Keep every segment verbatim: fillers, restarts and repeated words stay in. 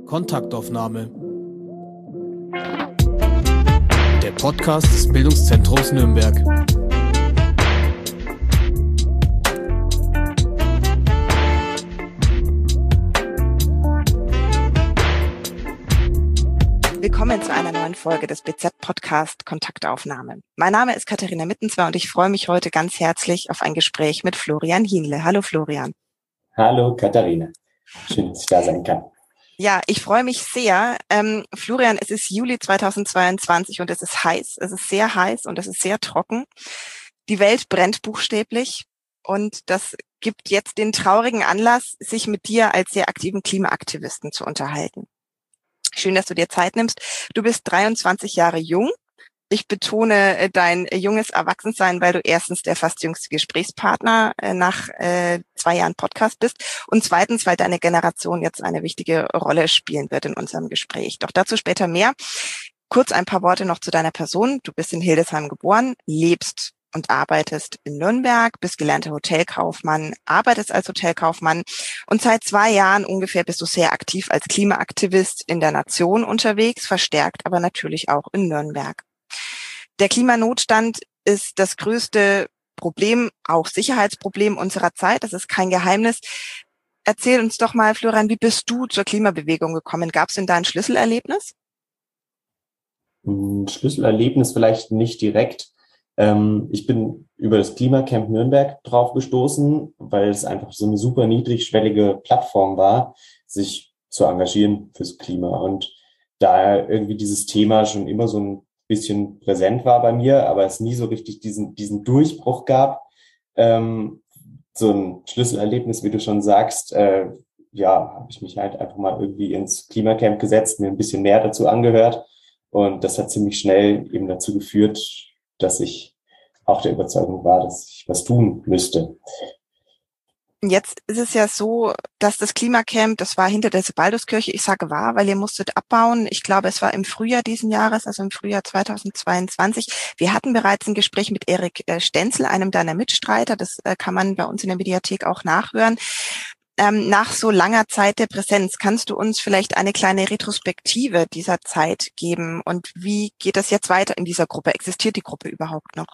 Kontaktaufnahme. Der Podcast des Bildungszentrums Nürnberg. Willkommen zu einer neuen Folge des B Z-Podcast Kontaktaufnahme. Mein Name ist Katharina Mittenzwer und ich freue mich heute ganz herzlich auf ein Gespräch mit Florian Hienle. Hallo Florian. Hallo Katharina. Schön, dass ich da sein kann. Ja, ich freue mich sehr. Ähm, Florian, es ist Juli zweitausendzweiundzwanzig und es ist heiß. Es ist sehr heiß und es ist sehr trocken. Die Welt brennt buchstäblich und das gibt jetzt den traurigen Anlass, sich mit dir als sehr aktiven Klimaaktivisten zu unterhalten. Schön, dass du dir Zeit nimmst. Du bist dreiundzwanzig Jahre jung. Ich betone dein junges Erwachsensein, weil du erstens der fast jüngste Gesprächspartner nach äh, zwei Jahren Podcast bist und zweitens, weil deine Generation jetzt eine wichtige Rolle spielen wird in unserem Gespräch. Doch dazu später mehr. Kurz ein paar Worte noch zu deiner Person. Du bist in Hildesheim geboren, lebst und arbeitest in Nürnberg, bist gelernter Hotelkaufmann, arbeitest als Hotelkaufmann und seit zwei Jahren ungefähr bist du sehr aktiv als Klimaaktivist in der Nation unterwegs, verstärkt aber natürlich auch in Nürnberg. Der Klimanotstand ist das größte Problem, auch Sicherheitsproblem unserer Zeit. Das ist kein Geheimnis. Erzähl uns doch mal, Florian, wie bist du zur Klimabewegung gekommen? Gab es denn da ein Schlüsselerlebnis? Ein Schlüsselerlebnis vielleicht nicht direkt. Ich bin über das Klimacamp Nürnberg drauf gestoßen, weil es einfach so eine super niedrigschwellige Plattform war, sich zu engagieren fürs Klima. Und da irgendwie dieses Thema schon immer so ein bisschen präsent war bei mir, aber es nie so richtig diesen diesen Durchbruch gab. Ähm, so ein Schlüsselerlebnis, wie du schon sagst, äh, ja, habe ich mich halt einfach mal irgendwie ins Klimacamp gesetzt, mir ein bisschen mehr dazu angehört und das hat ziemlich schnell eben dazu geführt, dass ich auch der Überzeugung war, dass ich was tun müsste. Jetzt ist es ja so, dass das Klimacamp, das war hinter der Sebalduskirche, ich sage war, weil ihr musstet abbauen. Ich glaube, es war im Frühjahr diesen Jahres, also im Frühjahr zweitausendzweiundzwanzig. Wir hatten bereits ein Gespräch mit Erik Stenzel, einem deiner Mitstreiter. Das kann man bei uns in der Mediathek auch nachhören. Ähm, nach so langer Zeit der Präsenz, kannst du uns vielleicht eine kleine Retrospektive dieser Zeit geben? Und wie geht das jetzt weiter in dieser Gruppe? Existiert die Gruppe überhaupt noch?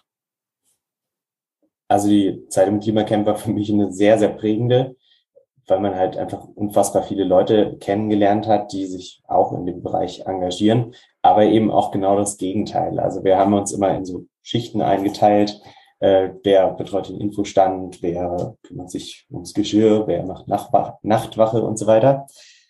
Also die Zeit im Klimacamp war für mich eine sehr, sehr prägende, weil man halt einfach unfassbar viele Leute kennengelernt hat, die sich auch in dem Bereich engagieren, aber eben auch genau das Gegenteil. Also wir haben uns immer in so Schichten eingeteilt, äh, wer betreut den Infostand, wer kümmert sich ums Geschirr, wer macht Nachtwache, Nachtwache und so weiter.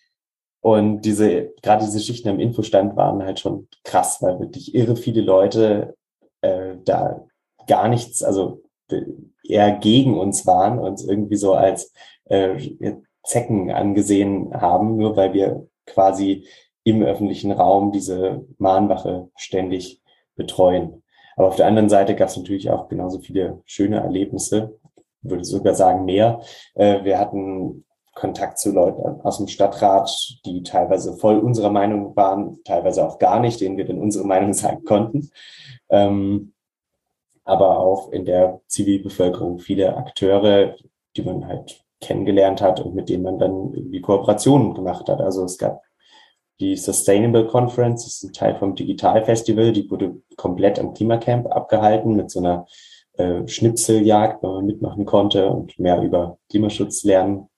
Und diese, gerade diese Schichten am Infostand waren halt schon krass, weil wirklich irre viele Leute äh, da gar nichts, also eher gegen uns waren, uns irgendwie so als äh, Zecken angesehen haben, nur weil wir quasi im öffentlichen Raum diese Mahnwache ständig betreuen. Aber auf der anderen Seite gab es natürlich auch genauso viele schöne Erlebnisse, ich würde sogar sagen mehr. Äh, wir hatten Kontakt zu Leuten aus dem Stadtrat, die teilweise voll unserer Meinung waren, teilweise auch gar nicht, denen wir dann unsere Meinung sagen konnten. Ähm, aber auch in der Zivilbevölkerung viele Akteure, die man halt kennengelernt hat und mit denen man dann irgendwie Kooperationen gemacht hat. Also es gab die Sustainable Conference, das ist ein Teil vom Digital Festival, die wurde komplett am Klimacamp abgehalten mit so einer äh, Schnipseljagd, wo man mitmachen konnte und mehr über Klimaschutz lernen.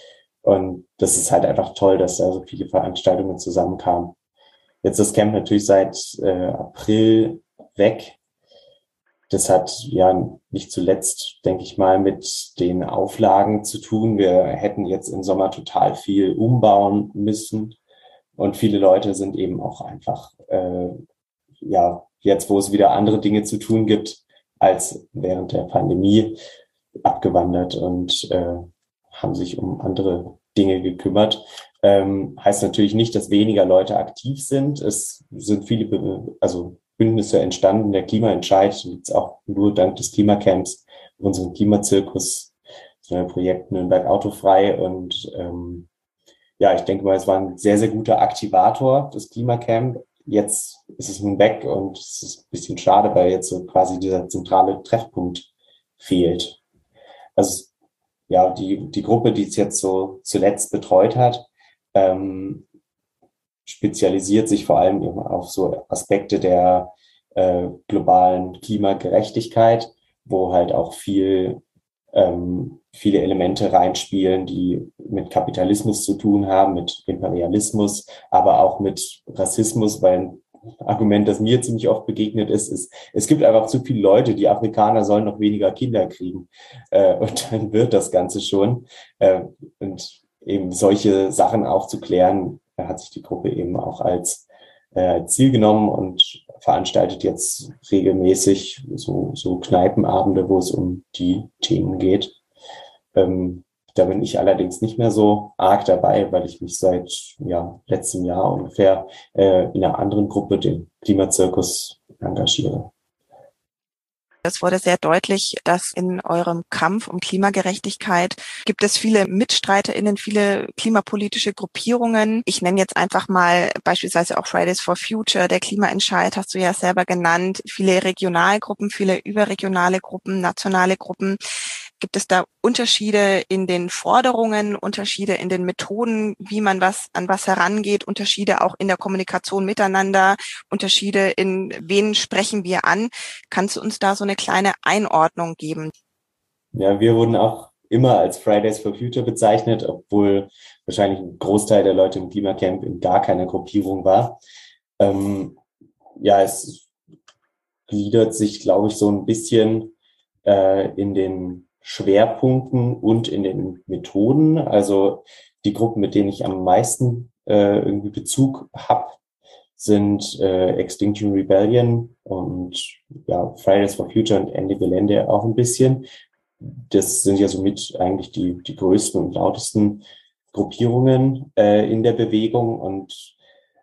Und das ist halt einfach toll, dass da so viele Veranstaltungen zusammenkamen. Jetzt ist das Camp natürlich seit äh, April weg. Das hat ja nicht zuletzt, denke ich mal, mit den Auflagen zu tun. Wir hätten jetzt im Sommer total viel umbauen müssen. Und viele Leute sind eben auch einfach, äh, ja, jetzt, wo es wieder andere Dinge zu tun gibt, als während der Pandemie abgewandert und äh, haben sich um andere Dinge gekümmert. Ähm, heißt natürlich nicht, dass weniger Leute aktiv sind. Es sind viele, also Bündnisse entstanden. Der Klimaentscheid gibt es auch nur dank des Klimacamps, unseren Klimazirkus, so ein Projekt Nürnberg autofrei. Und ähm, ja, ich denke mal, es war ein sehr, sehr guter Aktivator, das Klimacamp. Jetzt ist es nun weg und es ist ein bisschen schade, weil jetzt so quasi dieser zentrale Treffpunkt fehlt. Also ja, die die Gruppe, die es jetzt so zuletzt betreut hat, ähm, spezialisiert sich vor allem eben auf so Aspekte der äh, globalen Klimagerechtigkeit, wo halt auch viel ähm, viele Elemente reinspielen, die mit Kapitalismus zu tun haben, mit Imperialismus, aber auch mit Rassismus, weil ein Argument, das mir ziemlich oft begegnet ist, ist, es gibt einfach zu viele Leute, die Afrikaner sollen noch weniger Kinder kriegen. Äh, und dann wird das Ganze schon. Äh, und eben solche Sachen aufzuklären, hat sich die Gruppe eben auch als äh, Ziel genommen und veranstaltet jetzt regelmäßig so, so Kneipenabende, wo es um die Themen geht. Ähm, Da bin ich allerdings nicht mehr so arg dabei, weil ich mich seit ja, letztem Jahr ungefähr äh, in einer anderen Gruppe, dem Klimazirkus, engagiere. Es wurde sehr deutlich, dass in eurem Kampf um Klimagerechtigkeit gibt es viele MitstreiterInnen, viele klimapolitische Gruppierungen. Ich nenne jetzt einfach mal beispielsweise auch Fridays for Future, der Klimaentscheid hast du ja selber genannt, viele Regionalgruppen, viele überregionale Gruppen, nationale Gruppen. Gibt es da Unterschiede in den Forderungen, Unterschiede in den Methoden, wie man was an was herangeht, Unterschiede auch in der Kommunikation miteinander, Unterschiede in wen sprechen wir an? Kannst du uns da so eine kleine Einordnung geben? Ja, wir wurden auch immer als Fridays for Future bezeichnet, obwohl wahrscheinlich ein Großteil der Leute im Klimacamp in gar keiner Gruppierung war. Ähm, ja, es gliedert sich, glaube ich, so ein bisschen äh, in den Schwerpunkten und in den Methoden. Also die Gruppen, mit denen ich am meisten äh, irgendwie Bezug habe, sind äh, Extinction Rebellion und ja, Fridays for Future und Ende Gelände auch ein bisschen. Das sind ja somit eigentlich die, die größten und lautesten Gruppierungen äh, in der Bewegung und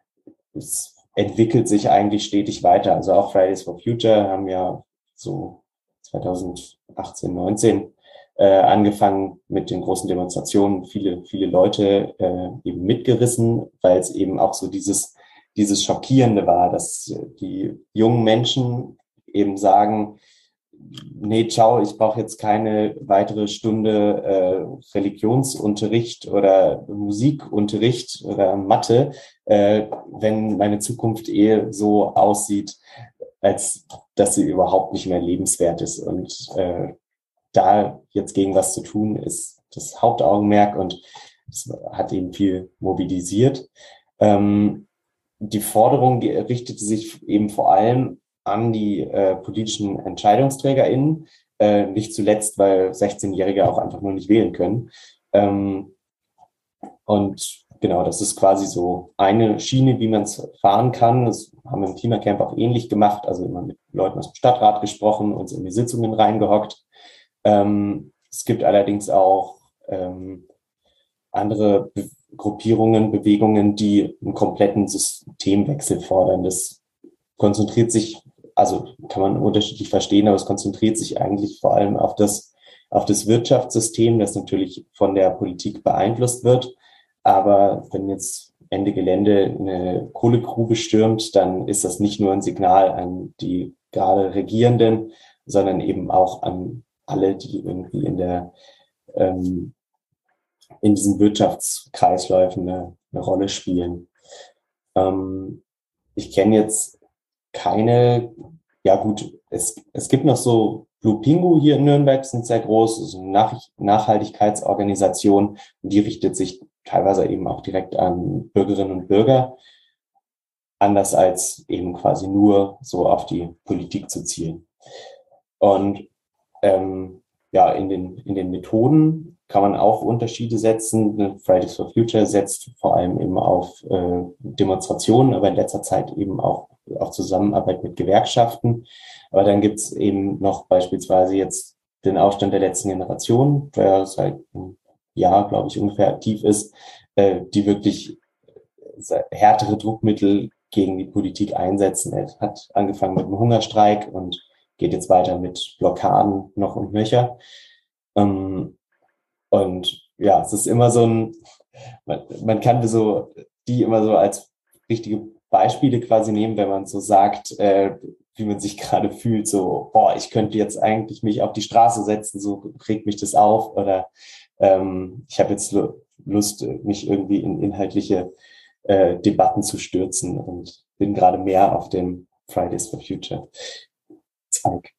es entwickelt sich eigentlich stetig weiter. Also auch Fridays for Future haben ja so zweitausendachtzehn, neunzehn äh, angefangen mit den großen Demonstrationen, viele, viele Leute äh, eben mitgerissen, weil es eben auch so dieses, dieses Schockierende war, dass die jungen Menschen eben sagen, nee, ciao, ich brauche jetzt keine weitere Stunde äh, Religionsunterricht oder Musikunterricht oder Mathe, äh, wenn meine Zukunft eh so aussieht, als dass sie überhaupt nicht mehr lebenswert ist. Und äh, da jetzt gegen was zu tun, ist das Hauptaugenmerk und es hat eben viel mobilisiert. Ähm, die Forderung die richtete sich eben vor allem an die äh, politischen EntscheidungsträgerInnen, äh, nicht zuletzt, weil sechzehnjährige auch einfach nur nicht wählen können. Ähm, und genau, das ist quasi so eine Schiene, wie man es fahren kann. Das haben wir im Klimacamp auch ähnlich gemacht, also immer mit Leuten aus dem Stadtrat gesprochen, uns in die Sitzungen reingehockt. Ähm, es gibt allerdings auch ähm, andere Be- Gruppierungen, Bewegungen, die einen kompletten Systemwechsel fordern. Das konzentriert sich, also kann man unterschiedlich verstehen, aber es konzentriert sich eigentlich vor allem auf das, auf das Wirtschaftssystem, das natürlich von der Politik beeinflusst wird. Aber wenn jetzt Ende Gelände eine Kohlegrube stürmt, dann ist das nicht nur ein Signal an die gerade Regierenden, sondern eben auch an alle, die irgendwie in der ähm, in diesen Wirtschaftskreisläufen eine, eine Rolle spielen. Ähm, ich kenne jetzt keine, ja gut, es, es gibt noch so Blue Pingu hier in Nürnberg, sind sehr groß, so eine Nach Nachhaltigkeitsorganisation, und die richtet sich teilweise eben auch direkt an Bürgerinnen und Bürger, anders als eben quasi nur so auf die Politik zu zielen. Und ähm, ja, in den, in den Methoden kann man auch Unterschiede setzen. Fridays for Future setzt vor allem eben auf äh, Demonstrationen, aber in letzter Zeit eben auch auf Zusammenarbeit mit Gewerkschaften. Aber dann gibt es eben noch beispielsweise jetzt den Aufstand der letzten Generation, der seit einem Jahr, glaube ich, ungefähr aktiv ist, äh, die wirklich härtere Druckmittel gegen die Politik einsetzen. Er hat angefangen mit einem Hungerstreik und geht jetzt weiter mit Blockaden noch und nöcher. Ähm, und ja, es ist immer so ein, man, man kann so die immer so als richtige Beispiele quasi nehmen, wenn man so sagt, äh, wie man sich gerade fühlt, so, boah, ich könnte jetzt eigentlich mich auf die Straße setzen, so regt mich das auf, oder ähm, ich habe jetzt Lust, mich irgendwie in inhaltliche äh, Debatten zu stürzen und bin gerade mehr auf dem Fridays for Future Zweig.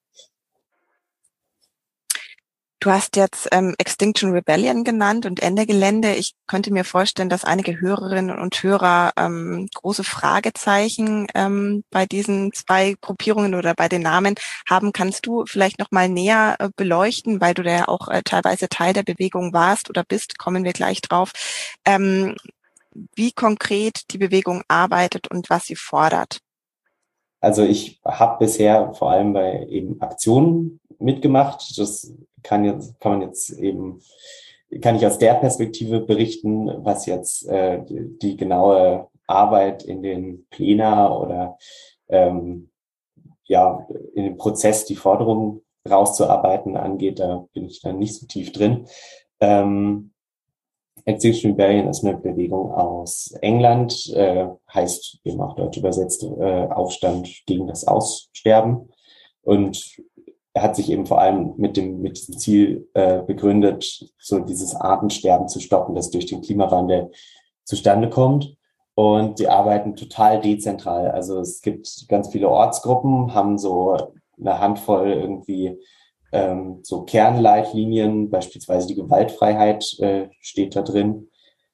Du hast jetzt ähm, Extinction Rebellion genannt und Ende Gelände. Ich könnte mir vorstellen, dass einige Hörerinnen und Hörer ähm, große Fragezeichen ähm, bei diesen zwei Gruppierungen oder bei den Namen haben. Kannst du vielleicht noch mal näher äh, beleuchten, weil du da ja auch äh, teilweise Teil der Bewegung warst oder bist, kommen wir gleich drauf, ähm, wie konkret die Bewegung arbeitet und was sie fordert? Also ich habe bisher vor allem bei eben Aktionen mitgemacht. Das kann jetzt, kann man jetzt eben, kann ich aus der Perspektive berichten, was jetzt äh, die, die genaue Arbeit in den Plena oder ähm, ja in dem Prozess, die Forderungen rauszuarbeiten angeht. Da bin ich dann nicht so tief drin. Ähm, Extinction Rebellion ist eine Bewegung aus England, äh, heißt eben auch dort übersetzt äh, Aufstand gegen das Aussterben, und er hat sich eben vor allem mit dem mit diesem Ziel äh, begründet, so dieses Artensterben zu stoppen, das durch den Klimawandel zustande kommt. Und die arbeiten total dezentral. Also es gibt ganz viele Ortsgruppen, haben so eine Handvoll irgendwie Ähm, so Kernleitlinien, beispielsweise die Gewaltfreiheit äh, steht da drin.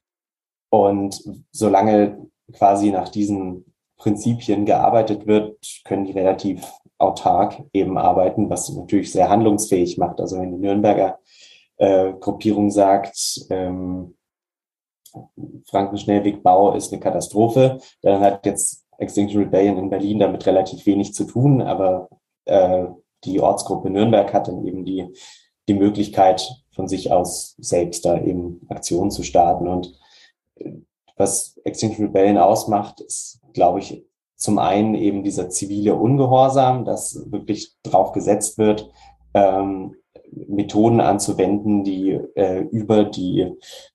Und solange quasi nach diesen Prinzipien gearbeitet wird, können die relativ autark eben arbeiten, was natürlich sehr handlungsfähig macht. Also wenn die Nürnberger äh, Gruppierung sagt, ähm, Frankenschnellwegbau ist eine Katastrophe, dann hat jetzt Extinction Rebellion in Berlin damit relativ wenig zu tun, aber äh, die Ortsgruppe Nürnberg hat dann eben die, die Möglichkeit, von sich aus selbst da eben Aktionen zu starten. Und was Extinction Rebellion ausmacht, ist, glaube ich, zum einen eben dieser zivile Ungehorsam, dass wirklich drauf gesetzt wird, ähm, Methoden anzuwenden, die äh, über die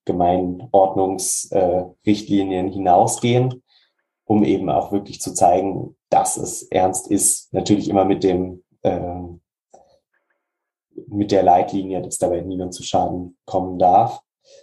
Gemeinordnungsrichtlinien äh, hinausgehen, um eben auch wirklich zu zeigen, dass es ernst ist. Natürlich immer mit dem äh, mit der Leitlinie, dass dabei niemand zu Schaden kommen darf.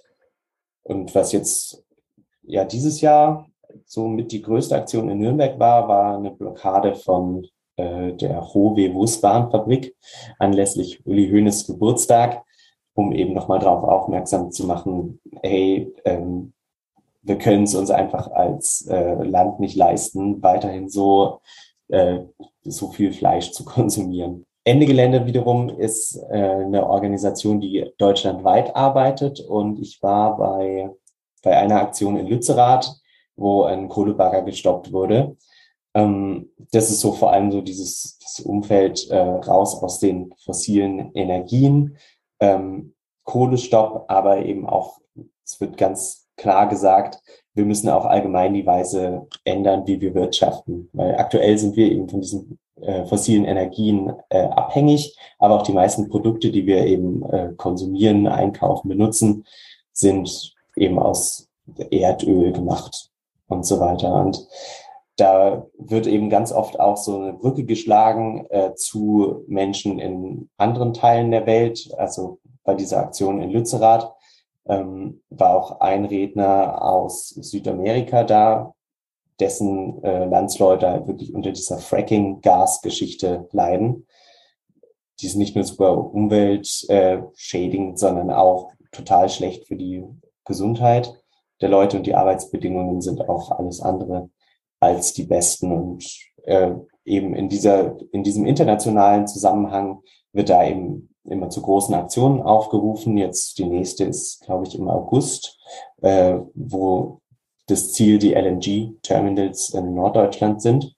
Und was jetzt ja dieses Jahr so mit die größte Aktion in Nürnberg war, war eine Blockade von äh, der Howe-Wusbahnfabrik anlässlich Uli Hoeneß Geburtstag, um eben nochmal darauf aufmerksam zu machen, hey, ähm, wir können es uns einfach als äh, Land nicht leisten, weiterhin so, äh, so viel Fleisch zu konsumieren. Ende Gelände wiederum ist äh, eine Organisation, die deutschlandweit arbeitet, und ich war bei, bei einer Aktion in Lützerath, wo ein Kohlebagger gestoppt wurde. Ähm, das ist so vor allem so dieses das Umfeld äh, raus aus den fossilen Energien, ähm, Kohlestopp, aber eben auch, es wird ganz klar gesagt, wir müssen auch allgemein die Weise ändern, wie wir wirtschaften, weil aktuell sind wir eben von diesen äh, fossilen Energien äh, abhängig, aber auch die meisten Produkte, die wir eben äh, konsumieren, einkaufen, benutzen, sind eben aus Erdöl gemacht und so weiter. Und da wird eben ganz oft auch so eine Brücke geschlagen äh, zu Menschen in anderen Teilen der Welt. Also bei dieser Aktion in Lützerath ähm, war auch ein Redner aus Südamerika da, dessen äh, Landsleute halt wirklich unter dieser Fracking-Gas-Geschichte leiden. Die ist nicht nur super umweltschädigend, äh, sondern auch total schlecht für die Gesundheit der Leute, und die Arbeitsbedingungen sind auch alles andere als die besten. Und äh, eben in dieser, in diesem internationalen Zusammenhang wird da eben immer zu großen Aktionen aufgerufen. Jetzt die nächste ist, glaube ich, im August, äh, wo das Ziel die L N G-Terminals in Norddeutschland sind.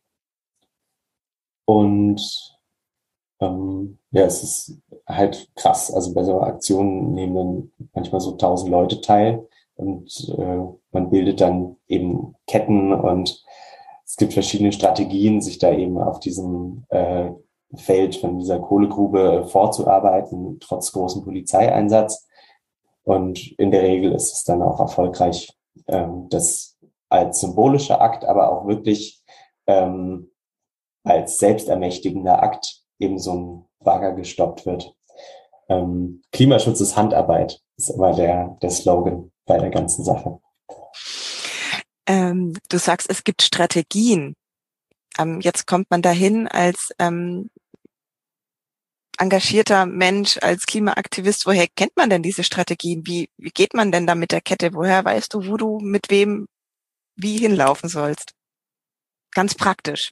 Und ähm, ja, es ist halt krass. Also bei so einer Aktion nehmen dann manchmal so tausend Leute teil, und äh, man bildet dann eben Ketten, und es gibt verschiedene Strategien, sich da eben auf diesem äh, Feld von dieser Kohlegrube vorzuarbeiten, trotz großem Polizeieinsatz. Und in der Regel ist es dann auch erfolgreich, ähm, das als symbolischer Akt, aber auch wirklich ähm, als selbstermächtigender Akt eben so ein Bagger gestoppt wird. Ähm, Klimaschutz ist Handarbeit, ist immer der, der Slogan bei der ganzen Sache. Ähm, du sagst, es gibt Strategien. Ähm, jetzt kommt man dahin als ähm, engagierter Mensch, als Klimaaktivist. Woher kennt man denn diese Strategien? Wie, wie geht man denn da mit der Kette? Woher weißt du, wo du mit wem wie hinlaufen sollst? Ganz praktisch.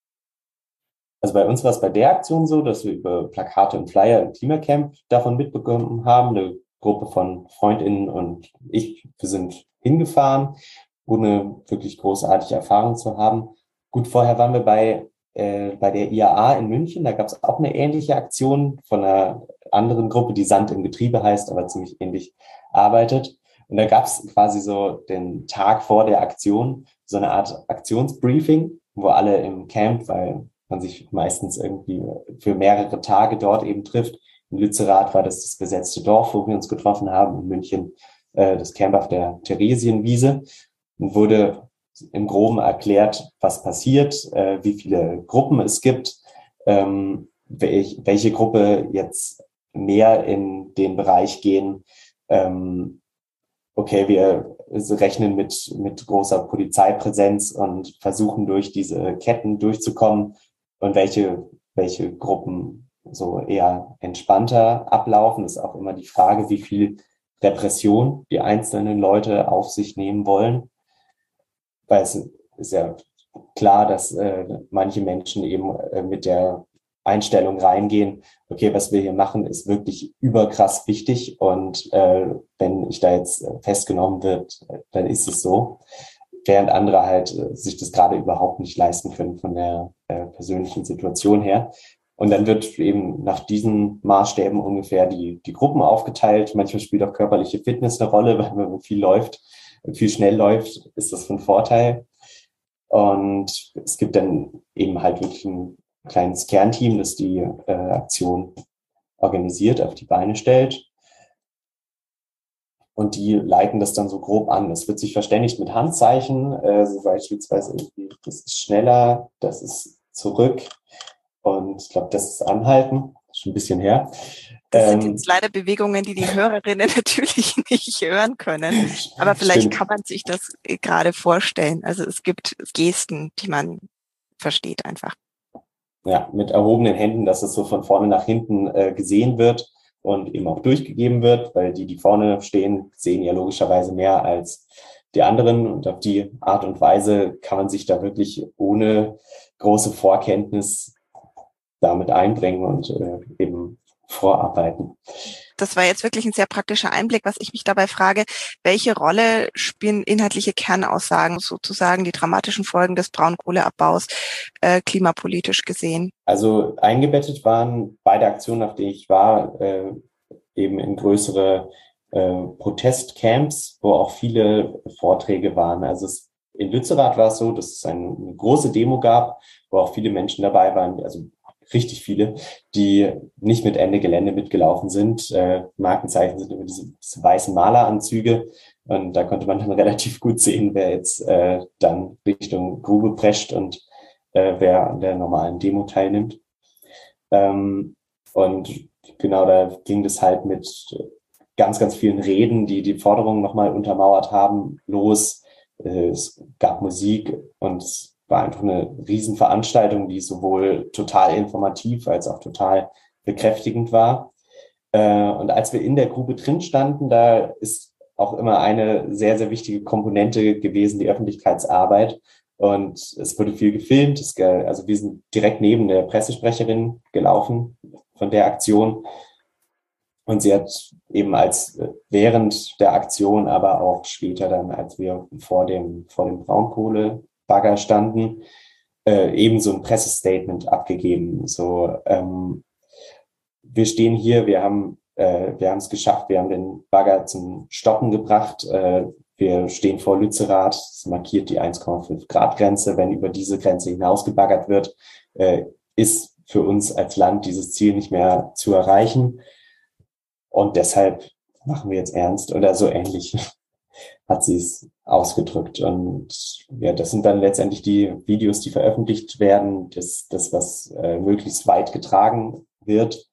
Also bei uns war es bei der Aktion so, dass wir über Plakate und Flyer im Klimacamp davon mitbekommen haben. Eine Gruppe von FreundInnen und ich, wir sind hingefahren, ohne wirklich großartige Erfahrung zu haben. Gut, vorher waren wir bei, äh, bei der I A A in München. Da gab es auch eine ähnliche Aktion von einer anderen Gruppe, die Sand im Getriebe heißt, aber ziemlich ähnlich arbeitet. Und da gab es quasi so den Tag vor der Aktion so eine Art Aktionsbriefing, wo alle im Camp, weil man sich meistens irgendwie für mehrere Tage dort eben trifft. In Lützerath war das das besetzte Dorf, wo wir uns getroffen haben, in München äh, das Camp auf der Theresienwiese, und wurde im Groben erklärt, was passiert, äh, wie viele Gruppen es gibt, ähm, welch, welche Gruppe jetzt mehr in den Bereich gehen, ähm, okay, wir rechnen mit, mit großer Polizeipräsenz und versuchen durch diese Ketten durchzukommen, und welche, welche Gruppen so eher entspannter ablaufen. Das ist auch immer die Frage, wie viel Repression die einzelnen Leute auf sich nehmen wollen. Weil es ist ja klar, dass äh, manche Menschen eben äh, mit der Einstellung reingehen, okay, was wir hier machen, ist wirklich überkrass wichtig, und äh, wenn ich da jetzt festgenommen wird, dann ist es so. Während andere halt äh, sich das gerade überhaupt nicht leisten können von der äh, persönlichen Situation her. Und dann wird eben nach diesen Maßstäben ungefähr die, die Gruppen aufgeteilt. Manchmal spielt auch körperliche Fitness eine Rolle, weil wenn man viel läuft, viel schnell läuft, ist das von Vorteil. Und es gibt dann eben halt wirklich ein kleines Kernteam, das die äh, Aktion organisiert, auf die Beine stellt. Und die leiten das dann so grob an. Es wird sich verständigt mit Handzeichen, äh, so beispielsweise irgendwie, das ist schneller, das ist zurück, und ich glaube, das ist anhalten. Das ist schon ein bisschen her. Das sind jetzt leider Bewegungen, die die Hörerinnen natürlich nicht hören können. Aber vielleicht Stimmt. kann man sich das gerade vorstellen. Also es gibt Gesten, die man versteht einfach. Ja, mit erhobenen Händen, dass es so von vorne nach hinten äh, gesehen wird und eben auch durchgegeben wird, weil die, die vorne stehen, sehen ja logischerweise mehr als die anderen. Und auf die Art und Weise kann man sich da wirklich ohne große Vorkenntnis damit einbringen und äh, eben vorarbeiten. Das war jetzt wirklich ein sehr praktischer Einblick. Was ich mich dabei frage, welche Rolle spielen inhaltliche Kernaussagen, sozusagen die dramatischen Folgen des Braunkohleabbaus, äh, klimapolitisch gesehen? Also eingebettet waren beide Aktionen, auf die ich war, äh, eben in größere äh, Protestcamps, wo auch viele Vorträge waren. Also es, in Lützerath war es so, dass es eine, eine große Demo gab, wo auch viele Menschen dabei waren, also richtig viele, die nicht mit Ende Gelände mitgelaufen sind. Äh, Markenzeichen sind über diese, diese weißen Maleranzüge. Und da konnte man dann relativ gut sehen, wer jetzt äh, dann Richtung Grube prescht und äh, wer an der normalen Demo teilnimmt. Ähm, und genau, da ging das halt mit ganz, ganz vielen Reden, die die Forderungen nochmal untermauert haben, los. Äh, es gab Musik, und es war einfach eine Riesenveranstaltung, die sowohl total informativ als auch total bekräftigend war. Äh, und als wir in der Grube drin standen, da ist auch immer eine sehr, sehr wichtige Komponente gewesen, die Öffentlichkeitsarbeit. Und es wurde viel gefilmt. Es, also wir sind direkt neben der Pressesprecherin gelaufen von der Aktion. Und sie hat eben als während der Aktion, aber auch später dann, als wir vor dem, vor dem Braunkohle Bagger standen, äh, eben so ein Pressestatement abgegeben. So, ähm, wir stehen hier, wir haben äh, wir haben es geschafft, wir haben den Bagger zum Stoppen gebracht. Äh, wir stehen vor Lützerath, es markiert die eins Komma fünf Grad Grenze. Wenn über diese Grenze hinausgebaggert wird, äh, ist für uns als Land dieses Ziel nicht mehr zu erreichen. Und deshalb machen wir jetzt ernst, oder so ähnlich hat sie es ausgedrückt. Und ja, das sind dann letztendlich die Videos, die veröffentlicht werden, das, das was äh, möglichst weit getragen wird,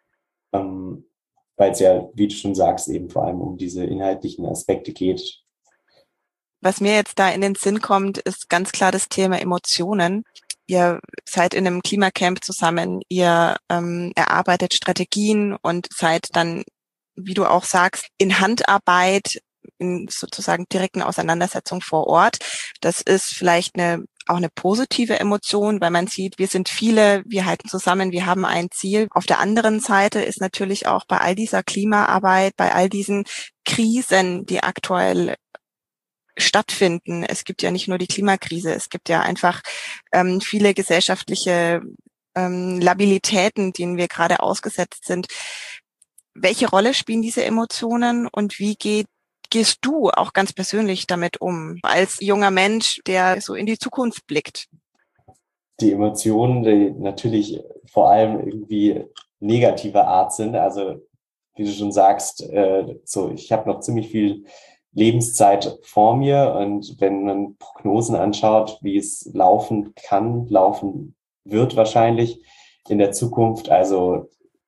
ähm, weil es ja, wie du schon sagst, eben vor allem um diese inhaltlichen Aspekte geht. Was mir jetzt da in den Sinn kommt, ist ganz klar das Thema Emotionen. Ihr seid in einem Klimacamp zusammen, ihr ähm, erarbeitet Strategien und seid dann, wie du auch sagst, in Handarbeit, in sozusagen direkten Auseinandersetzung vor Ort. Das ist vielleicht eine auch eine positive Emotion, weil man sieht, wir sind viele, wir halten zusammen, wir haben ein Ziel. Auf der anderen Seite ist natürlich auch bei all dieser Klimaarbeit, bei all diesen Krisen, die aktuell stattfinden. Es gibt ja nicht nur die Klimakrise, es gibt ja einfach ähm, viele gesellschaftliche ähm, Labilitäten, denen wir gerade ausgesetzt sind. Welche Rolle spielen diese Emotionen und wie geht, gehst du auch ganz persönlich damit um, als junger Mensch, der so in die Zukunft blickt? Die Emotionen, die natürlich vor allem irgendwie negativer Art sind, also wie du schon sagst, äh, so ich habe noch ziemlich viel Lebenszeit vor mir und wenn man Prognosen anschaut, wie es laufen kann, laufen wird wahrscheinlich in der Zukunft, also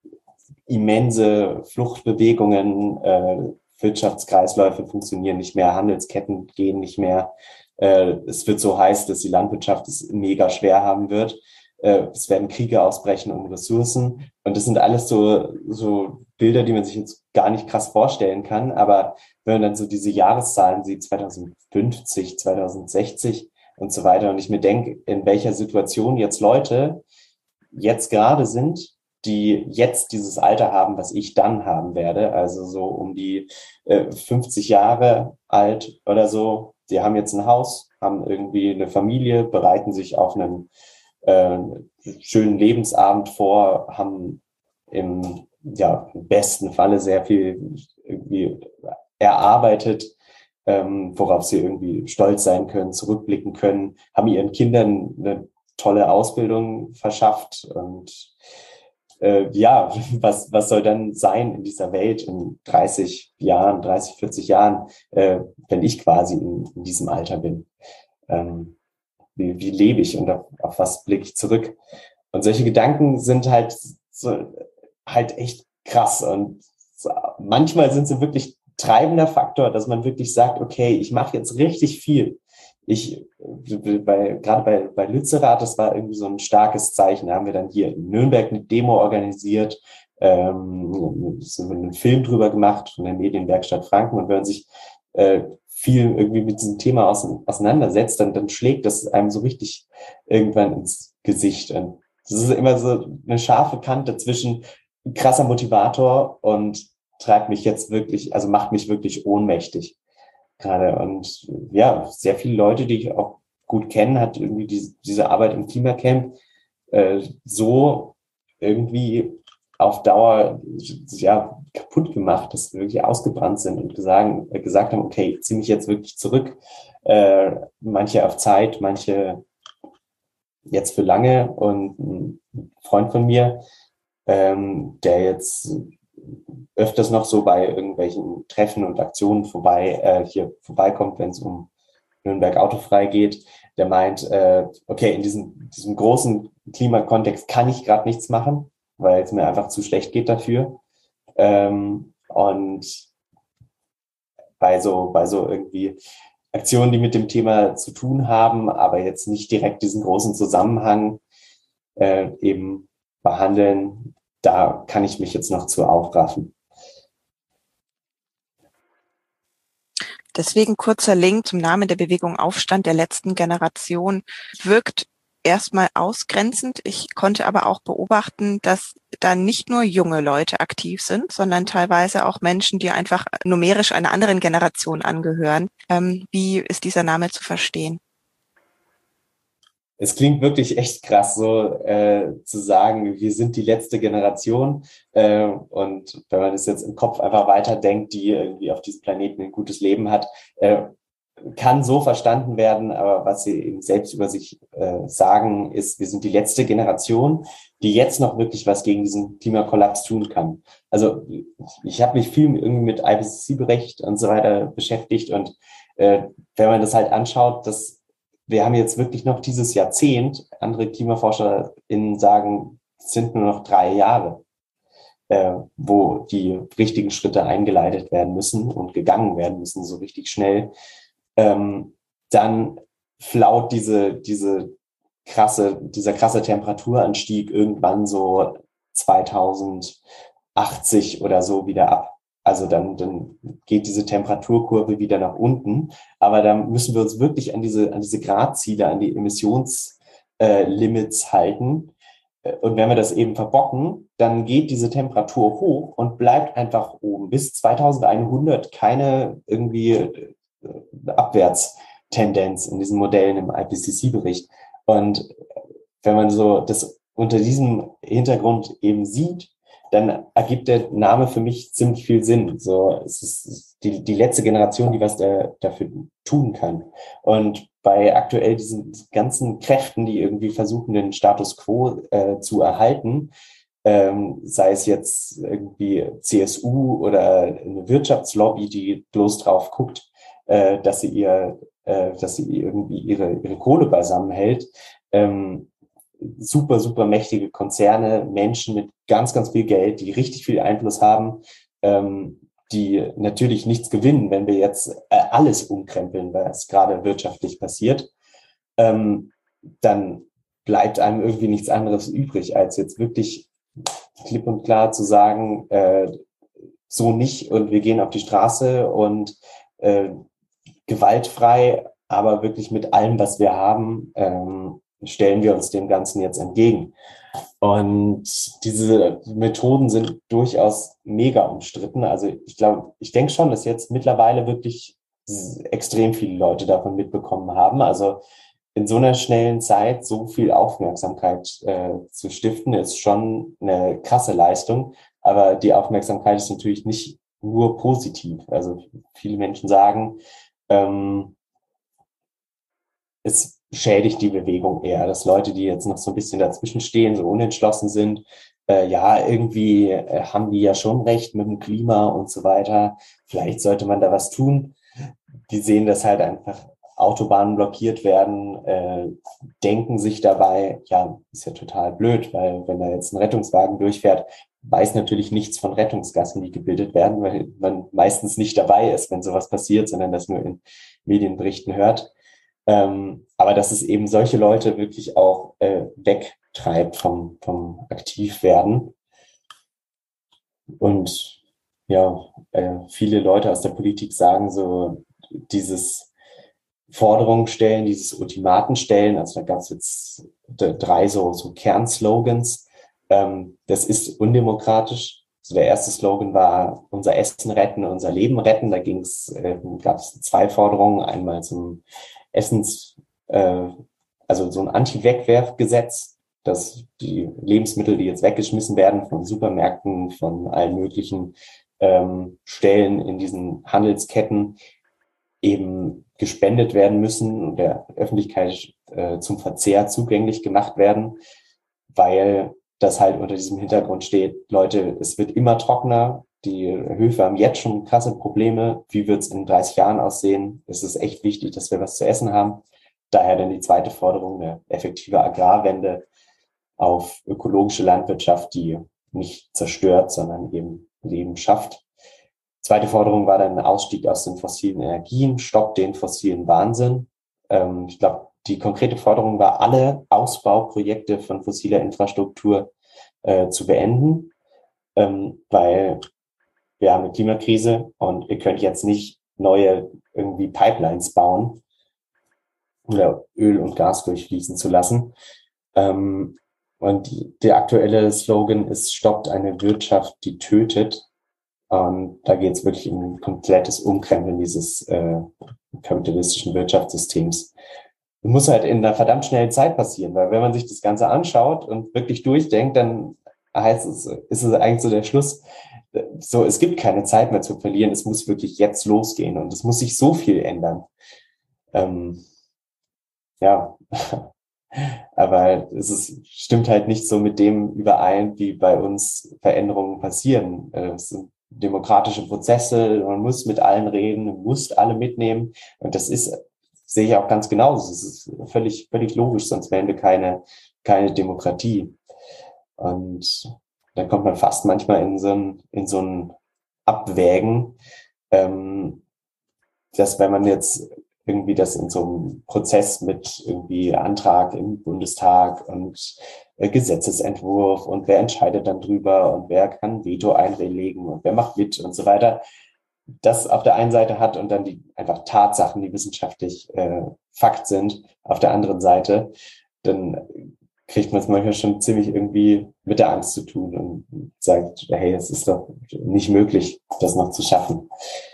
immense Fluchtbewegungen, äh, Wirtschaftskreisläufe funktionieren nicht mehr, Handelsketten gehen nicht mehr. Äh, es wird so heiß, dass die Landwirtschaft es mega schwer haben wird. Äh, es werden Kriege ausbrechen um Ressourcen. Und das sind alles so, so Bilder, die man sich jetzt gar nicht krass vorstellen kann. Aber wenn man dann so diese Jahreszahlen sieht, zweitausendfünfzig, zweitausendsechzig und so weiter, und ich mir denke, in welcher Situation jetzt Leute jetzt gerade sind, die jetzt dieses Alter haben, was ich dann haben werde, also so um die äh, fünfzig Jahre alt oder so. Die haben jetzt ein Haus, haben irgendwie eine Familie, bereiten sich auf einen äh, schönen Lebensabend vor, haben im ja, im besten Falle sehr viel irgendwie erarbeitet, ähm, worauf sie irgendwie stolz sein können, zurückblicken können, haben ihren Kindern eine tolle Ausbildung verschafft und Äh, ja, was, was soll dann sein in dieser Welt in dreißig Jahren, dreißig, vierzig Jahren, äh, wenn ich quasi in, in diesem Alter bin? Ähm, wie, wie lebe ich und auf, auf was blicke ich zurück? Und solche Gedanken sind halt so, halt echt krass und so, manchmal sind sie wirklich treibender Faktor, dass man wirklich sagt, okay, ich mache jetzt richtig viel. Ich, bei, gerade bei, bei Lützerath, das war irgendwie so ein starkes Zeichen. Da haben wir dann hier in Nürnberg eine Demo organisiert, ähm, einen Film drüber gemacht von der Medienwerkstatt Franken. Und wenn man sich äh, viel irgendwie mit diesem Thema auseinandersetzt, dann, dann schlägt das einem so richtig irgendwann ins Gesicht. Und das ist immer so eine scharfe Kante zwischen krasser Motivator und treibt mich jetzt wirklich, also macht mich wirklich ohnmächtig gerade. Und ja, sehr viele Leute, die ich auch gut kenne, hat irgendwie die, diese Arbeit im Klimacamp äh, so irgendwie auf Dauer ja kaputt gemacht, dass wir wirklich ausgebrannt sind und gesagt, äh, gesagt haben, okay, zieh mich jetzt wirklich zurück. Äh, manche auf Zeit, manche jetzt für lange. Und ein Freund von mir, ähm, der jetzt öfters noch so bei irgendwelchen Treffen und Aktionen vorbei äh, hier vorbeikommt, wenn es um Nürnberg autofrei geht, der meint, äh, okay, in diesem, diesem großen Klimakontext kann ich gerade nichts machen, weil es mir einfach zu schlecht geht dafür. Ähm, und bei so, bei so irgendwie Aktionen, die mit dem Thema zu tun haben, aber jetzt nicht direkt diesen großen Zusammenhang äh, eben behandeln, da kann ich mich jetzt noch zu aufraffen. Deswegen kurzer Link zum Namen der Bewegung Aufstand der letzten Generation. Wirkt erstmal ausgrenzend. Ich konnte aber auch beobachten, dass da nicht nur junge Leute aktiv sind, sondern teilweise auch Menschen, die einfach numerisch einer anderen Generation angehören. Ähm, wie ist dieser Name zu verstehen? Es klingt wirklich echt krass, so äh, zu sagen, wir sind die letzte Generation. Äh, und wenn man das jetzt im Kopf einfach weiterdenkt, die irgendwie auf diesem Planeten ein gutes Leben hat, äh, kann so verstanden werden. Aber was sie eben selbst über sich äh, sagen, ist, wir sind die letzte Generation, die jetzt noch wirklich was gegen diesen Klimakollaps tun kann. Also ich habe mich viel irgendwie mit I P C C-Bericht und so weiter beschäftigt. Und äh, wenn man das halt anschaut, dass wir haben jetzt wirklich noch dieses Jahrzehnt, andere KlimaforscherInnen sagen, es sind nur noch drei Jahre, äh, wo die richtigen Schritte eingeleitet werden müssen und gegangen werden müssen, so richtig schnell. ähm, dann flaut diese, diese krasse, dieser krasse Temperaturanstieg irgendwann so zweitausendachtzig oder so wieder ab. Also dann, dann geht diese Temperaturkurve wieder nach unten. Aber dann müssen wir uns wirklich an diese, an diese Gradziele, an die Emissionslimits äh, halten. Und wenn wir das eben verbocken, dann geht diese Temperatur hoch und bleibt einfach oben. Bis zweitausendeinhundert keine irgendwie äh, Abwärtstendenz in diesen Modellen im I P C C-Bericht. Und wenn man so das unter diesem Hintergrund eben sieht, dann ergibt der Name für mich ziemlich viel Sinn. So, es ist die, die letzte Generation, die was da, dafür tun kann. Und bei aktuell diesen ganzen Kräften, die irgendwie versuchen, den Status quo äh, zu erhalten, ähm, sei es jetzt irgendwie C S U oder eine Wirtschaftslobby, die bloß drauf guckt, äh, dass sie ihr, äh, dass sie irgendwie ihre, ihre Kohle beisammen hält, ähm, super, super mächtige Konzerne, Menschen mit ganz, ganz viel Geld, die richtig viel Einfluss haben, ähm, die natürlich nichts gewinnen, wenn wir jetzt äh, alles umkrempeln, was gerade wirtschaftlich passiert, ähm, dann bleibt einem irgendwie nichts anderes übrig, als jetzt wirklich klipp und klar zu sagen, äh, so nicht und wir gehen auf die Straße und äh, gewaltfrei, aber wirklich mit allem, was wir haben, ähm, stellen wir uns dem Ganzen jetzt entgegen. Und diese Methoden sind durchaus mega umstritten. Also ich glaube, ich denke schon, dass jetzt mittlerweile wirklich extrem viele Leute davon mitbekommen haben. Also in so einer schnellen Zeit so viel Aufmerksamkeit äh, zu stiften, ist schon eine krasse Leistung. Aber die Aufmerksamkeit ist natürlich nicht nur positiv. Also viele Menschen sagen, ähm, es schädigt die Bewegung eher, dass Leute, die jetzt noch so ein bisschen dazwischen stehen, so unentschlossen sind, äh, ja, irgendwie äh, haben die ja schon recht mit dem Klima und so weiter. Vielleicht sollte man da was tun. Die sehen, dass halt einfach Autobahnen blockiert werden, äh, denken sich dabei, ja, ist ja total blöd, weil wenn da jetzt ein Rettungswagen durchfährt, weiß natürlich nichts von Rettungsgassen, die gebildet werden, weil man meistens nicht dabei ist, wenn sowas passiert, sondern das nur in Medienberichten hört. Ähm, aber dass es eben solche Leute wirklich auch äh, wegtreibt vom, vom Aktivwerden. Und ja, äh, viele Leute aus der Politik sagen so, dieses Forderungen stellen, dieses Ultimaten stellen, also da gab es jetzt drei so, so Kernslogans, ähm, das ist undemokratisch. Also der erste Slogan war unser Essen retten, unser Leben retten. Da ging's, äh, gab es zwei Forderungen, einmal zum Essens, äh, also so ein Anti-Wegwerfgesetz, dass die Lebensmittel, die jetzt weggeschmissen werden von Supermärkten, von allen möglichen ähm, Stellen in diesen Handelsketten, eben gespendet werden müssen und der Öffentlichkeit äh, zum Verzehr zugänglich gemacht werden, weil das halt unter diesem Hintergrund steht, Leute, es wird immer trockener, die Höfe haben jetzt schon krasse Probleme, wie wird es in dreißig Jahren aussehen? Es ist echt wichtig, dass wir was zu essen haben. Daher dann die zweite Forderung, eine effektive Agrarwende auf ökologische Landwirtschaft, die nicht zerstört, sondern eben Leben schafft. Zweite Forderung war dann ein Ausstieg aus den fossilen Energien, Stopp den fossilen Wahnsinn. Ähm, ich glaube, die konkrete Forderung war, alle Ausbauprojekte von fossiler Infrastruktur äh, zu beenden, ähm, weil wir haben eine Klimakrise und ihr könnt jetzt nicht neue irgendwie Pipelines bauen oder Öl und Gas durchfließen zu lassen. Ähm, und die, der aktuelle Slogan ist, stoppt eine Wirtschaft, die tötet. Und da geht es wirklich um ein komplettes Umkrempeln dieses äh, kapitalistischen Wirtschaftssystems. Das muss halt in einer verdammt schnellen Zeit passieren, weil wenn man sich das Ganze anschaut und wirklich durchdenkt, dann heißt es, ist es eigentlich so der Schluss, so, es gibt keine Zeit mehr zu verlieren, es muss wirklich jetzt losgehen und es muss sich so viel ändern. Ähm, ja, aber es ist, stimmt halt nicht so mit dem überein, wie bei uns Veränderungen passieren. Es sind demokratische Prozesse, man muss mit allen reden, man muss alle mitnehmen und das ist, sehe ich auch ganz genauso. Es ist völlig, völlig logisch, sonst wären wir keine, keine Demokratie. Und dann kommt man fast manchmal in so ein, in so ein Abwägen, ähm, dass wenn man jetzt irgendwie das in so einem Prozess mit irgendwie Antrag im Bundestag und äh, Gesetzesentwurf und wer entscheidet dann drüber und wer kann Veto einlegen und wer macht mit und so weiter, das auf der einen Seite hat und dann die einfach Tatsachen, die wissenschaftlich äh, Fakt sind, auf der anderen Seite, dann kriegt man es manchmal schon ziemlich irgendwie mit der Angst zu tun und sagt, hey, es ist doch nicht möglich, das noch zu schaffen.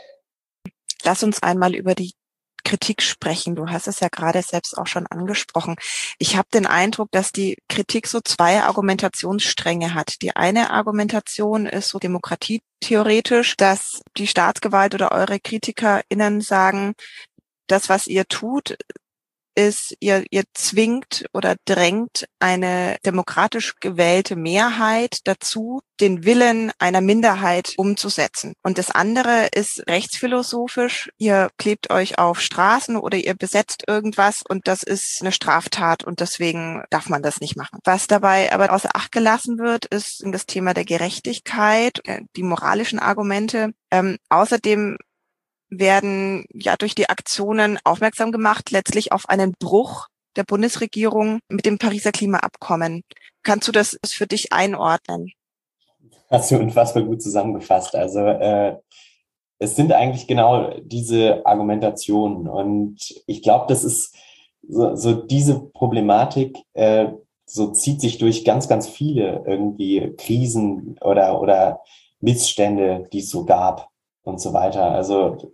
Lass uns einmal über die Kritik sprechen. Du hast es ja gerade selbst auch schon angesprochen. Ich habe den Eindruck, dass die Kritik so zwei Argumentationsstränge hat. Die eine Argumentation ist so demokratietheoretisch, dass die Staatsgewalt oder eure KritikerInnen sagen, das, was ihr tut, ist, ihr, ihr zwingt oder drängt eine demokratisch gewählte Mehrheit dazu, den Willen einer Minderheit umzusetzen. Und das andere ist rechtsphilosophisch. Ihr klebt euch auf Straßen oder ihr besetzt irgendwas und das ist eine Straftat und deswegen darf man das nicht machen. Was dabei aber außer Acht gelassen wird, ist das Thema der Gerechtigkeit, die moralischen Argumente. Ähm, außerdem werden ja durch die Aktionen aufmerksam gemacht, letztlich auf einen Bruch der Bundesregierung mit dem Pariser Klimaabkommen. Kannst du das für dich einordnen? Hast du unfassbar gut zusammengefasst. Also äh, es sind eigentlich genau diese Argumentationen und ich glaube, das ist so, so diese Problematik, äh, so zieht sich durch ganz, ganz viele irgendwie Krisen oder oder Missstände, die es so gab und so weiter. Also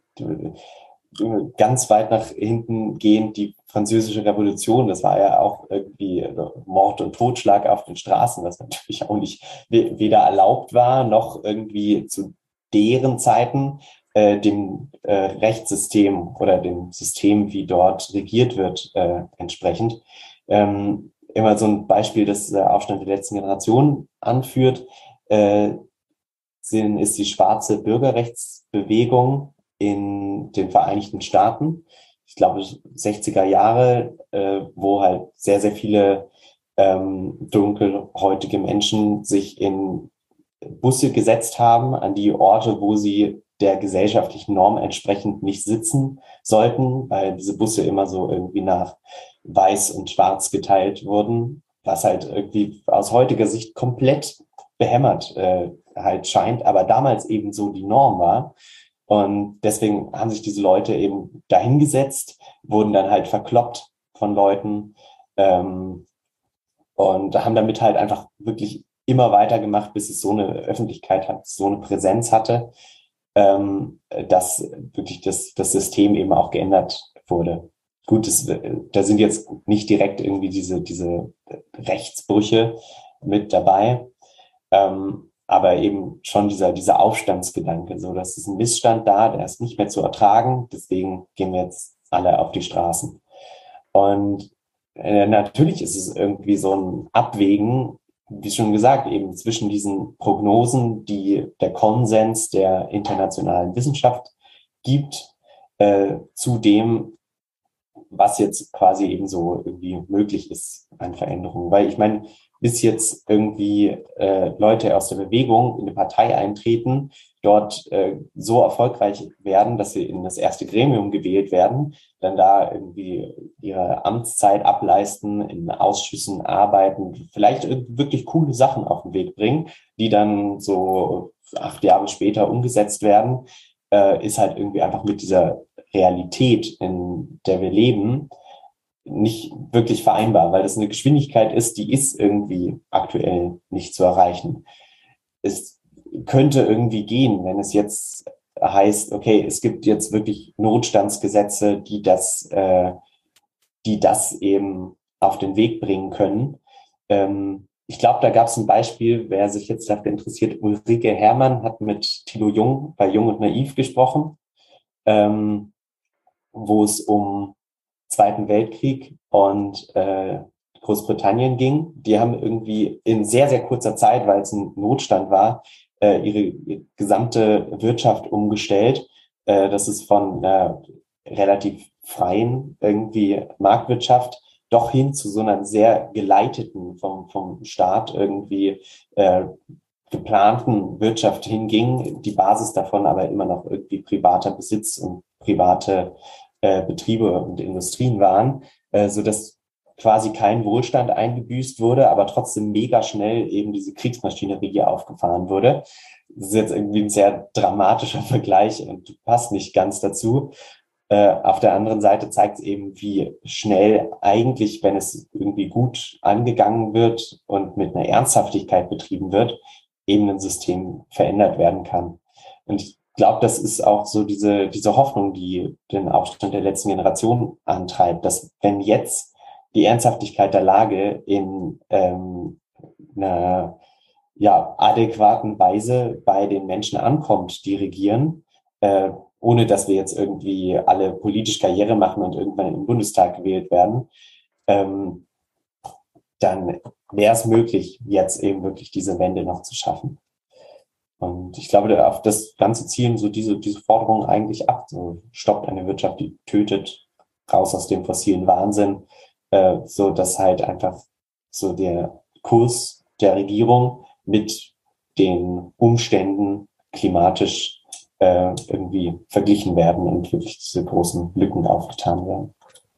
ganz weit nach hinten gehend die Französische Revolution, das war ja auch irgendwie Mord und Totschlag auf den Straßen, was natürlich auch nicht weder erlaubt war, noch irgendwie zu deren Zeiten äh, dem äh, Rechtssystem oder dem System, wie dort regiert wird, äh, entsprechend. Ähm, immer so ein Beispiel, das der Aufstand der letzten Generation anführt, äh, sind, ist die schwarze Bürgerrechtsbewegung in den Vereinigten Staaten. Ich glaube, sechziger Jahre, äh, wo halt sehr, sehr viele ähm, dunkelhäutige Menschen sich in Busse gesetzt haben, an die Orte, wo sie der gesellschaftlichen Norm entsprechend nicht sitzen sollten, weil diese Busse immer so irgendwie nach weiß und schwarz geteilt wurden, was halt irgendwie aus heutiger Sicht komplett behämmert äh, halt scheint, aber damals eben so die Norm war. Und deswegen haben sich diese Leute eben dahingesetzt, wurden dann halt verkloppt von Leuten ähm, und haben damit halt einfach wirklich immer weitergemacht, bis es so eine Öffentlichkeit hat, so eine Präsenz hatte, ähm, dass wirklich das, das System eben auch geändert wurde. Gut, das, da sind jetzt nicht direkt irgendwie diese, diese Rechtsbrüche mit dabei, ähm, aber eben schon dieser, dieser Aufstandsgedanke, so dass es ein Missstand da, der ist nicht mehr zu ertragen, deswegen gehen wir jetzt alle auf die Straßen. Und äh, natürlich ist es irgendwie so ein Abwägen, wie schon gesagt, eben zwischen diesen Prognosen, die der Konsens der internationalen Wissenschaft gibt, äh, zu dem, was jetzt quasi eben so irgendwie möglich ist an Veränderungen. Weil ich meine, bis jetzt irgendwie äh, Leute aus der Bewegung in eine Partei eintreten, dort äh, so erfolgreich werden, dass sie in das erste Gremium gewählt werden, dann da irgendwie ihre Amtszeit ableisten, in Ausschüssen arbeiten, vielleicht wirklich coole Sachen auf den Weg bringen, die dann so acht Jahre später umgesetzt werden, äh, ist halt irgendwie einfach mit dieser Realität, in der wir leben, nicht wirklich vereinbar, weil das eine Geschwindigkeit ist, die ist irgendwie aktuell nicht zu erreichen. Es könnte irgendwie gehen, wenn es jetzt heißt, okay, es gibt jetzt wirklich Notstandsgesetze, die das, äh, die das eben auf den Weg bringen können. Ähm, ich glaube, da gab es ein Beispiel, wer sich jetzt dafür interessiert, Ulrike Herrmann hat mit Thilo Jung bei Jung und Naiv gesprochen, ähm, wo es um Zweiten Weltkrieg und äh, Großbritannien ging. Die haben irgendwie in sehr, sehr kurzer Zeit, weil es ein Notstand war, äh, ihre, ihre gesamte Wirtschaft umgestellt. Äh, das ist von einer relativ freien irgendwie Marktwirtschaft doch hin zu so einer sehr geleiteten, vom, vom Staat irgendwie äh, geplanten Wirtschaft hinging. Die Basis davon aber immer noch irgendwie privater Besitz und private äh, Betriebe und Industrien waren, äh, so dass quasi kein Wohlstand eingebüßt wurde, aber trotzdem mega schnell eben diese Kriegsmaschinerie aufgefahren wurde. Das ist jetzt irgendwie ein sehr dramatischer Vergleich und passt nicht ganz dazu. Äh, auf der anderen Seite zeigt es eben, wie schnell eigentlich, wenn es irgendwie gut angegangen wird und mit einer Ernsthaftigkeit betrieben wird, eben ein System verändert werden kann. Und ich glaube, das ist auch so diese, diese Hoffnung, die den Aufstand der letzten Generation antreibt, dass wenn jetzt die Ernsthaftigkeit der Lage in ähm, einer ja, adäquaten Weise bei den Menschen ankommt, die regieren, äh, ohne dass wir jetzt irgendwie alle politisch Karriere machen und irgendwann im Bundestag gewählt werden, ähm, dann wäre es möglich, jetzt eben wirklich diese Wende noch zu schaffen. Und ich glaube, auf das Ganze zielen so diese, diese Forderungen eigentlich ab. So, stoppt eine Wirtschaft, die tötet, raus aus dem fossilen Wahnsinn, äh, so dass halt einfach so der Kurs der Regierung mit den Umständen klimatisch äh, irgendwie verglichen werden und wirklich diese großen Lücken aufgetan werden.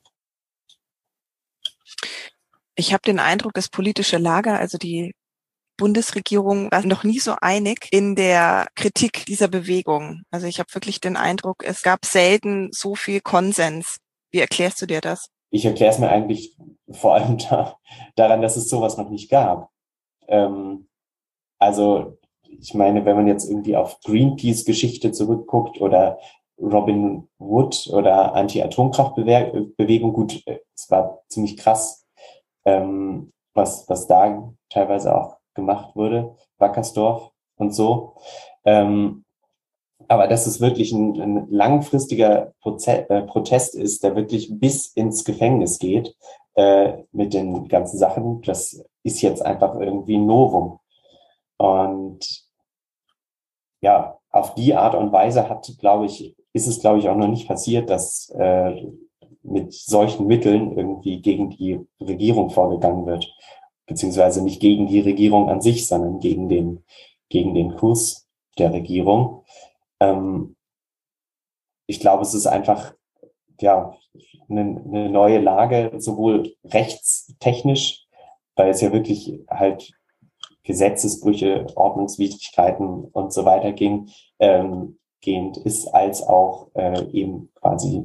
Ich habe den Eindruck, das politische Lager, also die Bundesregierung, war noch nie so einig in der Kritik dieser Bewegung. Also ich habe wirklich den Eindruck, es gab selten so viel Konsens. Wie erklärst du dir das? Ich erkläre es mir eigentlich vor allem da, daran, dass es sowas noch nicht gab. Ähm, also ich meine, wenn man jetzt irgendwie auf Greenpeace-Geschichte zurückguckt oder Robin Wood oder Anti-Atomkraft-Bewegung, gut, es war ziemlich krass, ähm, was, was da teilweise auch gemacht wurde, Wackersdorf und so. Ähm, aber dass es wirklich ein, ein langfristiger Proze- äh, Protest ist, der wirklich bis ins Gefängnis geht äh, mit den ganzen Sachen, das ist jetzt einfach irgendwie ein Novum. Und ja, auf die Art und Weise hat, glaube ich, ist es, glaube ich, auch noch nicht passiert, dass äh, mit solchen Mitteln irgendwie gegen die Regierung vorgegangen wird. Beziehungsweise nicht gegen die Regierung an sich, sondern gegen den, gegen den Kurs der Regierung. Ähm, ich glaube, es ist einfach, ja, eine, eine neue Lage, sowohl rechtstechnisch, weil es ja wirklich halt Gesetzesbrüche, Ordnungswidrigkeiten und so weiter ging, ähm, gehend ist, als auch äh, eben quasi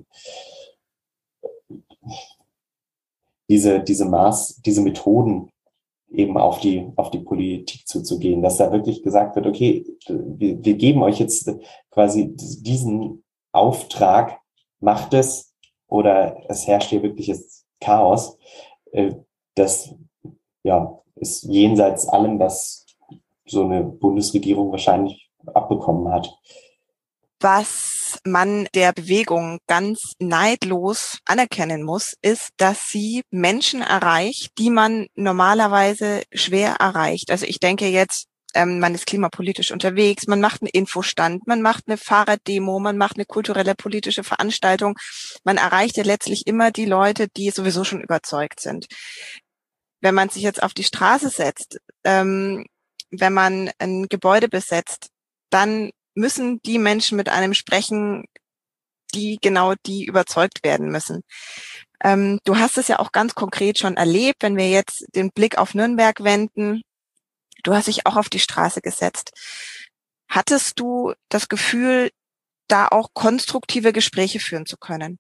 diese, diese Maß, diese Methoden eben auf die, auf die Politik zuzugehen, dass da wirklich gesagt wird, okay, wir, wir geben euch jetzt quasi diesen Auftrag, macht es, oder es herrscht hier wirkliches Chaos. Äh, das, ja, ist jenseits allem, was so eine Bundesregierung wahrscheinlich abbekommen hat. Was man der Bewegung ganz neidlos anerkennen muss, ist, dass sie Menschen erreicht, die man normalerweise schwer erreicht. Also ich denke jetzt, ähm, man ist klimapolitisch unterwegs, man macht einen Infostand, man macht eine Fahrraddemo, man macht eine kulturelle politische Veranstaltung. Man erreicht ja letztlich immer die Leute, die sowieso schon überzeugt sind. Wenn man sich jetzt auf die Straße setzt, ähm, wenn man ein Gebäude besetzt, dann müssen die Menschen mit einem sprechen, die genau die überzeugt werden müssen. Ähm, du hast es ja auch ganz konkret schon erlebt, wenn wir jetzt den Blick auf Nürnberg wenden. Du hast dich auch auf die Straße gesetzt. Hattest du das Gefühl, da auch konstruktive Gespräche führen zu können?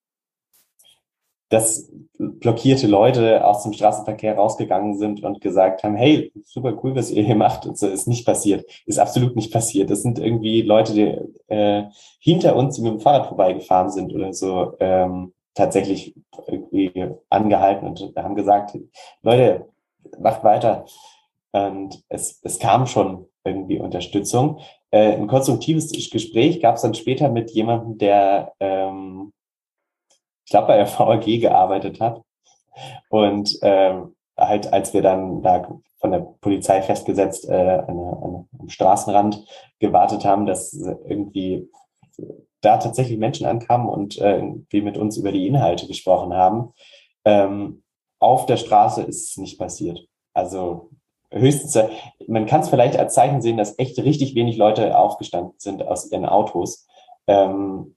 Dass blockierte Leute aus dem Straßenverkehr rausgegangen sind und gesagt haben, hey, super cool, was ihr hier macht. Und so ist nicht passiert. Ist absolut nicht passiert. Das sind irgendwie Leute, die äh, hinter uns, die mit dem Fahrrad vorbeigefahren sind oder so, ähm, tatsächlich irgendwie angehalten und haben gesagt, Leute, macht weiter. Und es, es kam schon irgendwie Unterstützung. Äh, ein konstruktives Gespräch gab es dann später mit jemandem, der ähm, ich glaube, bei der V A G gearbeitet hat. Und ähm, halt, als wir dann da von der Polizei festgesetzt äh, eine, eine, am Straßenrand gewartet haben, dass irgendwie da tatsächlich Menschen ankamen und äh, wir mit uns über die Inhalte gesprochen haben. Ähm, auf der Straße ist es nicht passiert. Also höchstens, äh, man kann es vielleicht als Zeichen sehen, dass echt richtig wenig Leute aufgestanden sind aus ihren Autos. Ähm,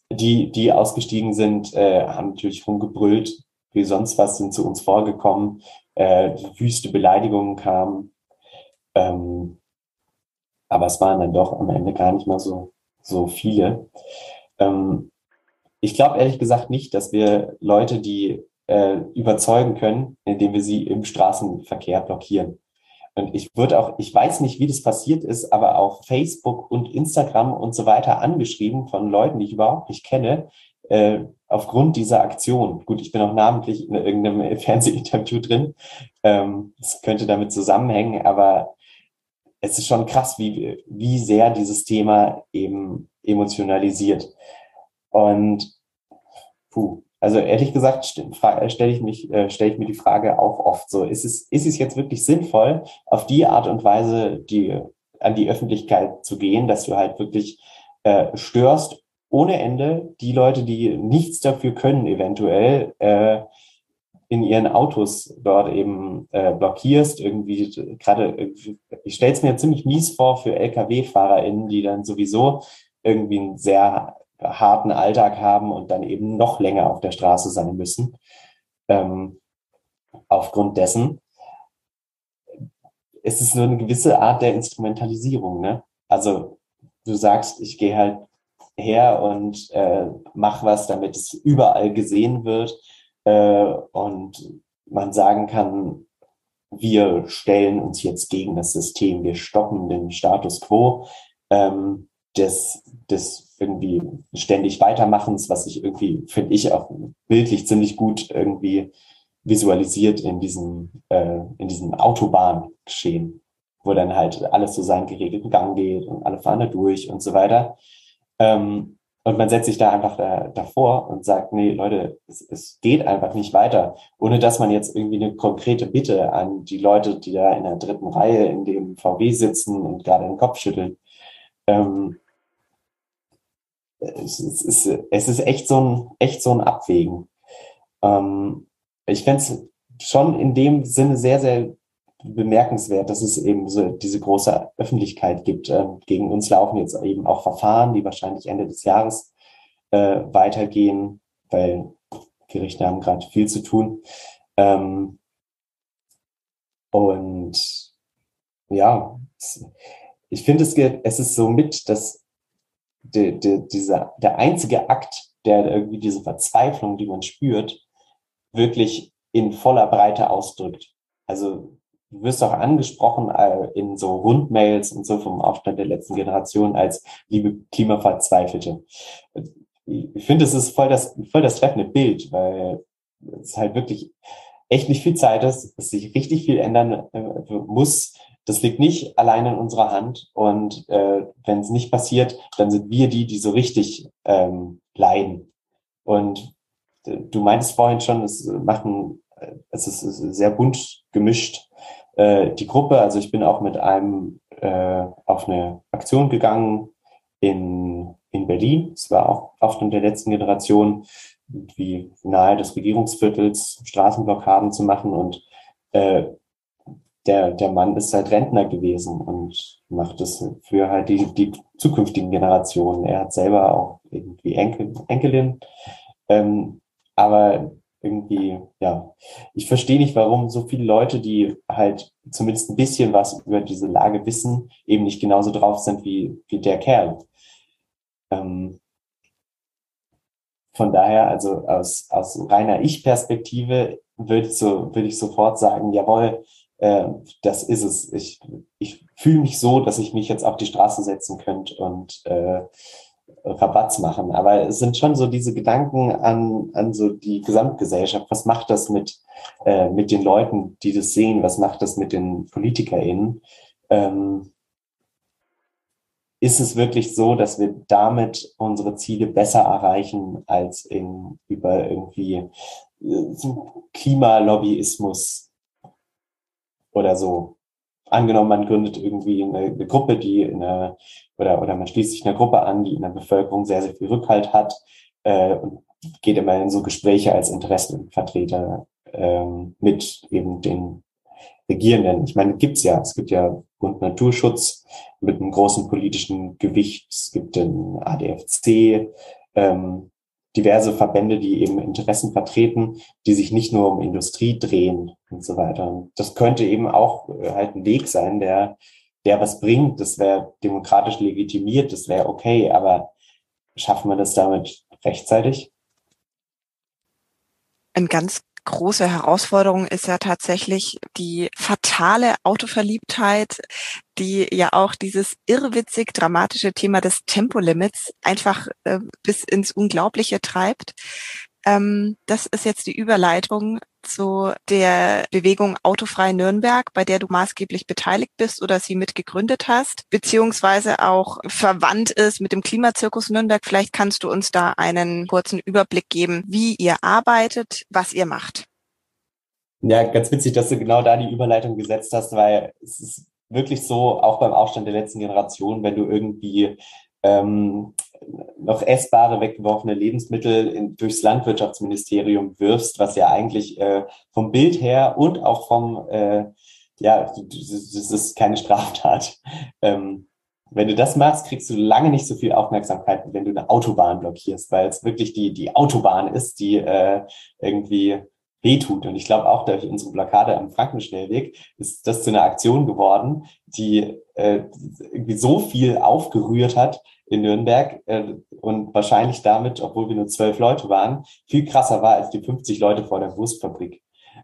die, die ausgestiegen sind, äh, haben natürlich rumgebrüllt, wie sonst was, sind zu uns vorgekommen, äh, wüste Beleidigungen kamen. Ähm, aber es waren dann doch am Ende gar nicht mal so, so viele. Ähm, ich glaube ehrlich gesagt nicht, dass wir Leute, die äh, überzeugen können, indem wir sie im Straßenverkehr blockieren. Und ich würde auch, ich weiß nicht, wie das passiert ist, aber auf Facebook und Instagram und so weiter angeschrieben von Leuten, die ich überhaupt nicht kenne, äh, aufgrund dieser Aktion. Gut, ich bin auch namentlich in irgendeinem Fernsehinterview drin. Ähm, das könnte damit zusammenhängen, aber es ist schon krass, wie, wie sehr dieses Thema eben emotionalisiert. Und puh, also ehrlich gesagt stelle ich mich, äh, stelle ich mir die Frage auch oft so, ist es, ist es jetzt wirklich sinnvoll, auf die Art und Weise die, an die Öffentlichkeit zu gehen, dass du halt wirklich äh, störst ohne Ende die Leute, die nichts dafür können, eventuell äh, in ihren Autos dort eben äh, blockierst, irgendwie gerade, ich stelle es mir ziemlich mies vor für L K W-FahrerInnen, die dann sowieso irgendwie einen sehr harten Alltag haben und dann eben noch länger auf der Straße sein müssen. Ähm, aufgrund dessen ist es nur eine gewisse Art der Instrumentalisierung, ne? Also du sagst, ich gehe halt her und äh, mach was, damit es überall gesehen wird äh, und man sagen kann, wir stellen uns jetzt gegen das System, wir stoppen den Status quo ähm, des, des irgendwie ständig Weitermachens, was sich irgendwie, finde ich, auch bildlich ziemlich gut irgendwie visualisiert in diesem, äh, in diesem Autobahngeschehen, wo dann halt alles so seinen geregelten Gang geht und alle fahren da durch und so weiter. Ähm, und man setzt sich da einfach da, davor und sagt, nee, Leute, es, es geht einfach nicht weiter, ohne dass man jetzt irgendwie eine konkrete Bitte an die Leute, die da in der dritten Reihe in dem V W sitzen und gerade den Kopf schütteln. Ähm, es, es, ist, es ist echt so ein, echt so ein Abwägen. Ähm, ich fände es schon in dem Sinne sehr, sehr bemerkenswert, dass es eben so diese große Öffentlichkeit gibt. Ähm, gegen uns laufen jetzt eben auch Verfahren, die wahrscheinlich Ende des Jahres äh, weitergehen, weil Gerichte haben gerade viel zu tun. Ähm, und ja, es, ich finde, es, es ist so mit, dass de, de, dieser, der einzige Akt, der irgendwie diese Verzweiflung, die man spürt, wirklich in voller Breite ausdrückt. Also du wirst auch angesprochen äh, in so Rundmails und so vom Aufstand der letzten Generation als liebe Klimaverzweifelte. Ich finde, es ist voll das, voll das treffende Bild, weil es halt wirklich echt nicht viel Zeit ist, dass sich richtig viel ändern äh, muss. Das liegt nicht allein in unserer Hand. Und äh, wenn es nicht passiert, dann sind wir die, die so richtig ähm, leiden. Und du meintest vorhin schon, es machen, es ist sehr bunt gemischt, äh, die Gruppe. Also ich bin auch mit einem äh, auf eine Aktion gegangen in, in Berlin. Es war auch Aufstand der letzten Generation, wie nahe des Regierungsviertels Straßenblockaden zu machen. Und äh, der, der Mann ist halt Rentner gewesen und macht es für halt die, die zukünftigen Generationen. Er hat selber auch irgendwie Enkel, Enkelin. Ähm, aber irgendwie, ja, ich verstehe nicht, warum so viele Leute, die halt zumindest ein bisschen was über diese Lage wissen, eben nicht genauso drauf sind wie, wie der Kerl. Ähm, von daher, also aus, aus reiner Ich-Perspektive würde ich, so, würde ich sofort sagen, jawohl, äh, das ist es. Ich, ich fühle mich so, dass ich mich jetzt auf die Straße setzen könnte und äh, Rabatz machen. Aber es sind schon so diese Gedanken an, an so die Gesamtgesellschaft. Was macht das mit, äh, mit den Leuten, die das sehen? Was macht das mit den PolitikerInnen? Ähm, ist es wirklich so, dass wir damit unsere Ziele besser erreichen als in, über irgendwie äh, Klimalobbyismus oder so? Angenommen, man gründet irgendwie eine, eine Gruppe, die in einer, oder, oder man schließt sich einer Gruppe an, die in der Bevölkerung sehr, sehr viel Rückhalt hat äh, und geht immer in so Gespräche als Interessenvertreter ähm, mit eben den Regierenden. Ich meine, gibt's ja. Es gibt ja Bund Naturschutz mit einem großen politischen Gewicht. Es gibt den A D F C, ähm, diverse Verbände, die eben Interessen vertreten, die sich nicht nur um Industrie drehen und so weiter. Und das könnte eben auch äh, halt ein Weg sein, der, der was bringt. Das wäre demokratisch legitimiert, das wäre okay, aber schaffen wir das damit rechtzeitig? Eine ganz große Herausforderung ist ja tatsächlich die fatale Autoverliebtheit, die ja auch dieses irrwitzig dramatische Thema des Tempolimits einfach äh, bis ins Unglaubliche treibt. Ähm, das ist jetzt die Überleitung zu der Bewegung Autofrei Nürnberg, bei der du maßgeblich beteiligt bist oder sie mitgegründet hast, beziehungsweise auch verwandt ist mit dem Klimazirkus Nürnberg. Vielleicht kannst du uns da einen kurzen Überblick geben, wie ihr arbeitet, was ihr macht. Ja, ganz witzig, dass du genau da die Überleitung gesetzt hast, weil es ist wirklich so, auch beim Aufstand der letzten Generation, wenn du irgendwie ähm, noch essbare, weggeworfene Lebensmittel in, durchs Landwirtschaftsministerium wirfst, was ja eigentlich äh, vom Bild her und auch vom, äh, ja, das ist keine Straftat. Ähm, wenn du das machst, kriegst du lange nicht so viel Aufmerksamkeit, wie wenn du eine Autobahn blockierst, weil es wirklich die, die Autobahn ist, die äh, irgendwie wehtut. Und ich glaube auch durch unsere Blockade am Frankenschnellweg ist das zu einer Aktion geworden, die äh, irgendwie so viel aufgerührt hat in Nürnberg äh, und wahrscheinlich damit, obwohl wir nur zwölf Leute waren, viel krasser war als die fünfzig Leute vor der Wurstfabrik.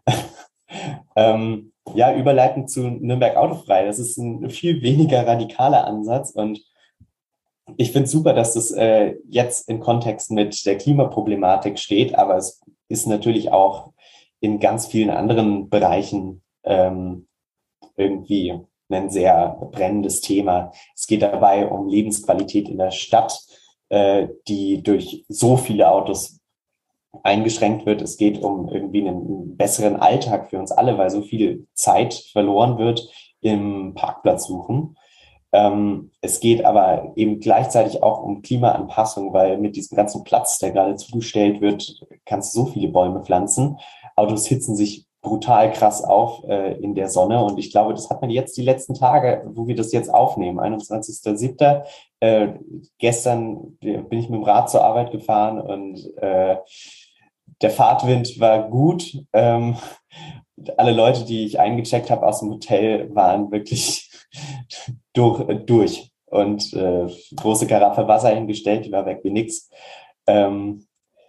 ähm, ja, überleitend zu Nürnberg Autofrei. Das ist ein viel weniger radikaler Ansatz und ich finde es super, dass das äh, jetzt in Kontext mit der Klimaproblematik steht, aber es ist natürlich auch in ganz vielen anderen Bereichen ähm, irgendwie ein sehr brennendes Thema. Es geht dabei um Lebensqualität in der Stadt, äh, die durch so viele Autos eingeschränkt wird. Es geht um irgendwie einen besseren Alltag für uns alle, weil so viel Zeit verloren wird im Parkplatz suchen. Ähm, es geht aber eben gleichzeitig auch um Klimaanpassung, weil mit diesem ganzen Platz, der gerade zugestellt wird, kannst du so viele Bäume pflanzen. Autos hitzen sich brutal krass auf äh, in der Sonne und ich glaube, das hat man jetzt die letzten Tage, wo wir das jetzt aufnehmen, einundzwanzigster siebter Äh, gestern bin ich mit dem Rad zur Arbeit gefahren und äh, der Fahrtwind war gut. Ähm, alle Leute, die ich eingecheckt habe aus dem Hotel, waren wirklich durch, durch. Und äh, große Karaffe Wasser hingestellt, die war weg wie nix. Ähm,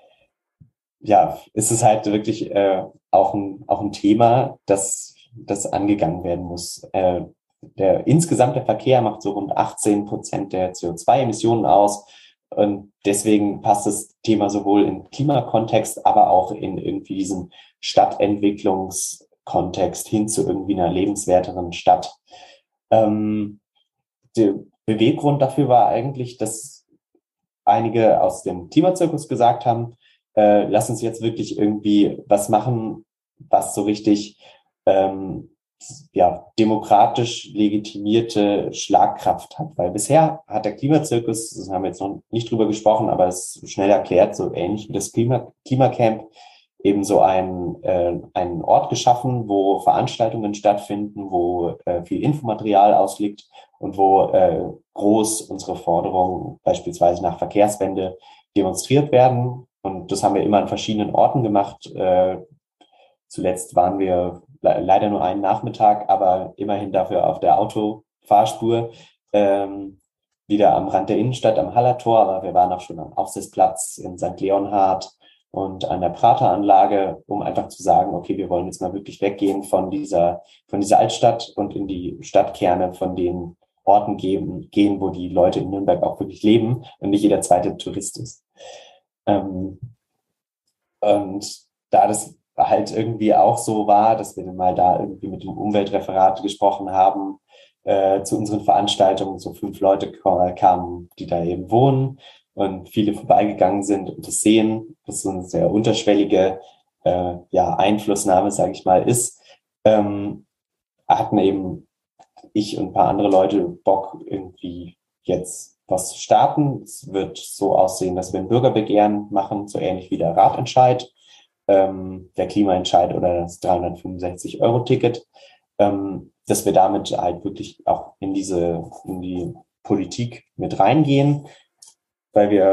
ja, ist es halt wirklich äh, auch, ein, auch ein Thema, das, das angegangen werden muss. Äh, der insgesamt der Verkehr macht so rund achtzehn Prozent der C O zwei Emissionen aus. Und deswegen passt das Thema sowohl im Klimakontext, aber auch in irgendwie diesem Stadtentwicklungskontext hin zu irgendwie einer lebenswerteren Stadt. Ähm, der Beweggrund dafür war eigentlich, dass einige aus dem Klimazirkus gesagt haben, äh, lass uns jetzt wirklich irgendwie was machen, was so richtig ähm, ja, demokratisch legitimierte Schlagkraft hat. Weil bisher hat der Klimazirkus, das haben wir jetzt noch nicht drüber gesprochen, aber es ist schnell erklärt, so ähnlich wie das Klima, Klimacamp, eben so ein, äh, einen Ort geschaffen, wo Veranstaltungen stattfinden, wo äh, viel Infomaterial ausliegt und wo äh, groß unsere Forderungen beispielsweise nach Verkehrswende demonstriert werden. Und das haben wir immer an verschiedenen Orten gemacht. Äh, zuletzt waren wir le- leider nur einen Nachmittag, aber immerhin dafür auf der Autofahrspur, ähm, wieder am Rand der Innenstadt am Hallertor, aber wir waren auch schon am Aufsitzplatz in Sankt Leonhard und an der Prateranlage, um einfach zu sagen, okay, wir wollen jetzt mal wirklich weggehen von dieser, von dieser Altstadt und in die Stadtkerne, von den Orten geben, gehen, wo die Leute in Nürnberg auch wirklich leben und nicht jeder zweite Tourist ist. Ähm, und da das halt irgendwie auch so war, dass wir dann mal da irgendwie mit dem Umweltreferat gesprochen haben, äh, zu unseren Veranstaltungen so fünf Leute kamen, die da eben wohnen und viele vorbeigegangen sind und das sehen, dass so eine sehr unterschwellige äh, ja, Einflussnahme, sage ich mal, ist, ähm, hatten eben ich und ein paar andere Leute Bock, irgendwie jetzt was zu starten. Es wird so aussehen, dass wir ein Bürgerbegehren machen, so ähnlich wie der Ratentscheid, ähm, der Klimaentscheid oder das dreihundertfünfundsechzig-Euro-Ticket, ähm, dass wir damit halt wirklich auch in diese, in die Politik mit reingehen, weil wir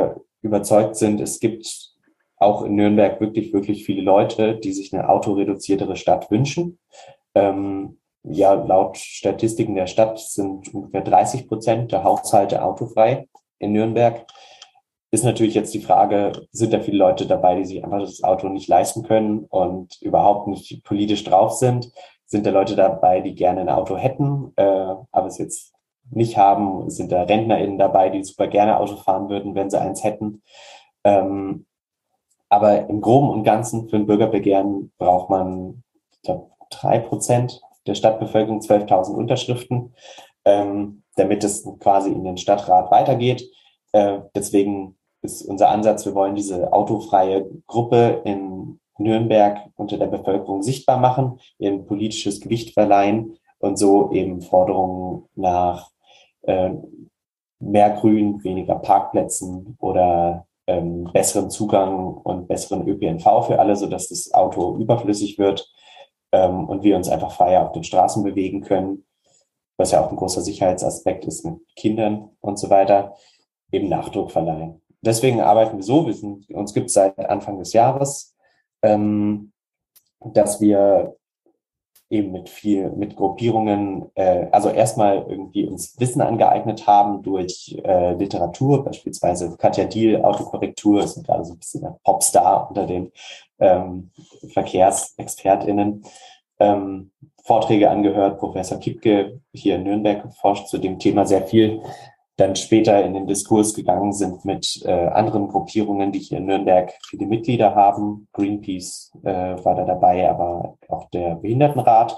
überzeugt sind, es gibt auch in Nürnberg wirklich, wirklich viele Leute, die sich eine autoreduziertere Stadt wünschen. Ähm, ja, laut Statistiken der Stadt sind ungefähr dreißig Prozent der Haushalte autofrei in Nürnberg. Ist natürlich jetzt die Frage, sind da viele Leute dabei, die sich einfach das Auto nicht leisten können und überhaupt nicht politisch drauf sind? Sind da Leute dabei, die gerne ein Auto hätten, äh, aber es jetzt nicht haben? Sind da RentnerInnen dabei, die super gerne Auto fahren würden, wenn sie eins hätten? Ähm, aber im Groben und Ganzen für ein Bürgerbegehren braucht man, ich glaube, drei Prozent der Stadtbevölkerung, zwölftausend Unterschriften, ähm, damit es quasi in den Stadtrat weitergeht. Äh, deswegen ist unser Ansatz, wir wollen diese autofreie Gruppe in Nürnberg unter der Bevölkerung sichtbar machen, ihr ein politisches Gewicht verleihen und so eben Forderungen nach äh, mehr Grün, weniger Parkplätzen oder ähm, besseren Zugang und besseren Ö P N V für alle, sodass das Auto überflüssig wird ähm, und wir uns einfach freier auf den Straßen bewegen können, was ja auch ein großer Sicherheitsaspekt ist mit Kindern und so weiter, eben Nachdruck verleihen. Deswegen arbeiten wir so, wir sind, uns gibt es seit Anfang des Jahres, ähm, dass wir eben mit viel, mit Gruppierungen, äh, also erstmal irgendwie uns Wissen angeeignet haben durch äh, Literatur, beispielsweise Katja Diel, Autokorrektur, ist gerade so ein bisschen der Popstar unter den ähm, VerkehrsexpertInnen. Ähm, Vorträge angehört, Professor Kipke hier in Nürnberg forscht zu dem Thema sehr viel, dann später in den Diskurs gegangen sind mit äh, anderen Gruppierungen, die hier in Nürnberg viele Mitglieder haben. Greenpeace äh, war da dabei, aber auch der Behindertenrat,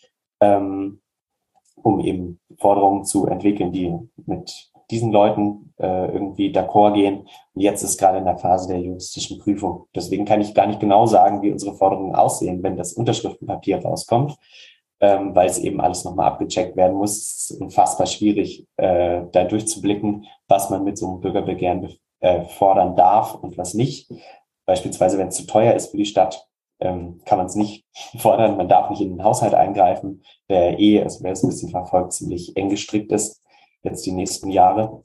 ähm, um eben Forderungen zu entwickeln, die mit diesen Leuten äh, irgendwie d'accord gehen. Und jetzt ist gerade in der Phase der juristischen Prüfung. Deswegen kann ich gar nicht genau sagen, wie unsere Forderungen aussehen, wenn das Unterschriftenpapier rauskommt. Ähm, weil es eben alles nochmal abgecheckt werden muss. Es ist unfassbar schwierig, äh, da durchzublicken, was man mit so einem Bürgerbegehren äh, fordern darf und was nicht. Beispielsweise, wenn es zu teuer ist für die Stadt, ähm, kann man es nicht fordern. Man darf nicht in den Haushalt eingreifen, der eh, also wer es ein bisschen verfolgt, ziemlich eng gestrickt ist, jetzt die nächsten Jahre.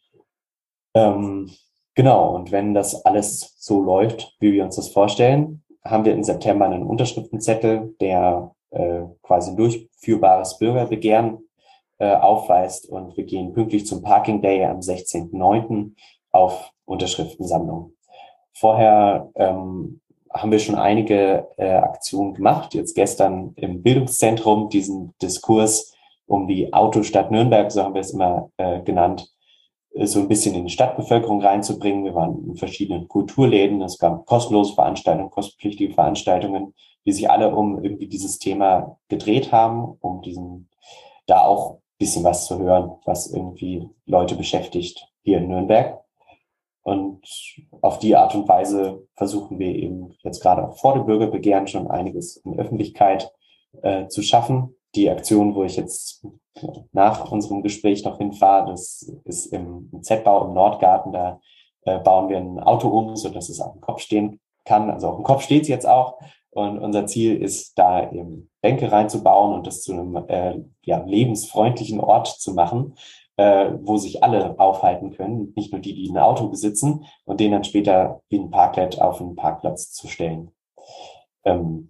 Ähm, genau, und wenn das alles so läuft, wie wir uns das vorstellen, haben wir im September einen Unterschriftenzettel, der äh, quasi ein durchführbares Bürgerbegehren äh, aufweist und wir gehen pünktlich zum Parking Day am sechzehnten neunten auf Unterschriftensammlung. Vorher ähm, haben wir schon einige äh, Aktionen gemacht, jetzt gestern im Bildungszentrum diesen Diskurs um die Autostadt Nürnberg, so haben wir es immer äh, genannt, so ein bisschen in die Stadtbevölkerung reinzubringen. Wir waren in verschiedenen Kulturläden, es gab kostenlose Veranstaltungen, kostenpflichtige Veranstaltungen, die sich alle um irgendwie dieses Thema gedreht haben, um diesen da auch ein bisschen was zu hören, was irgendwie Leute beschäftigt hier in Nürnberg. Und auf die Art und Weise versuchen wir eben jetzt gerade auch vor dem Bürgerbegehren schon einiges in Öffentlichkeit äh, zu schaffen. Die Aktion, wo ich jetzt nach unserem Gespräch noch hinfahre, das ist im Z-Bau im Nordgarten. Da äh, bauen wir ein Auto um, sodass es auf dem Kopf stehen kann. Also auf dem Kopf steht es jetzt auch. Und unser Ziel ist, da eben Bänke reinzubauen und das zu einem äh, ja, lebensfreundlichen Ort zu machen, äh, wo sich alle aufhalten können, nicht nur die, die ein Auto besitzen, und den dann später wie ein Parklet auf einen Parkplatz zu stellen. Ähm,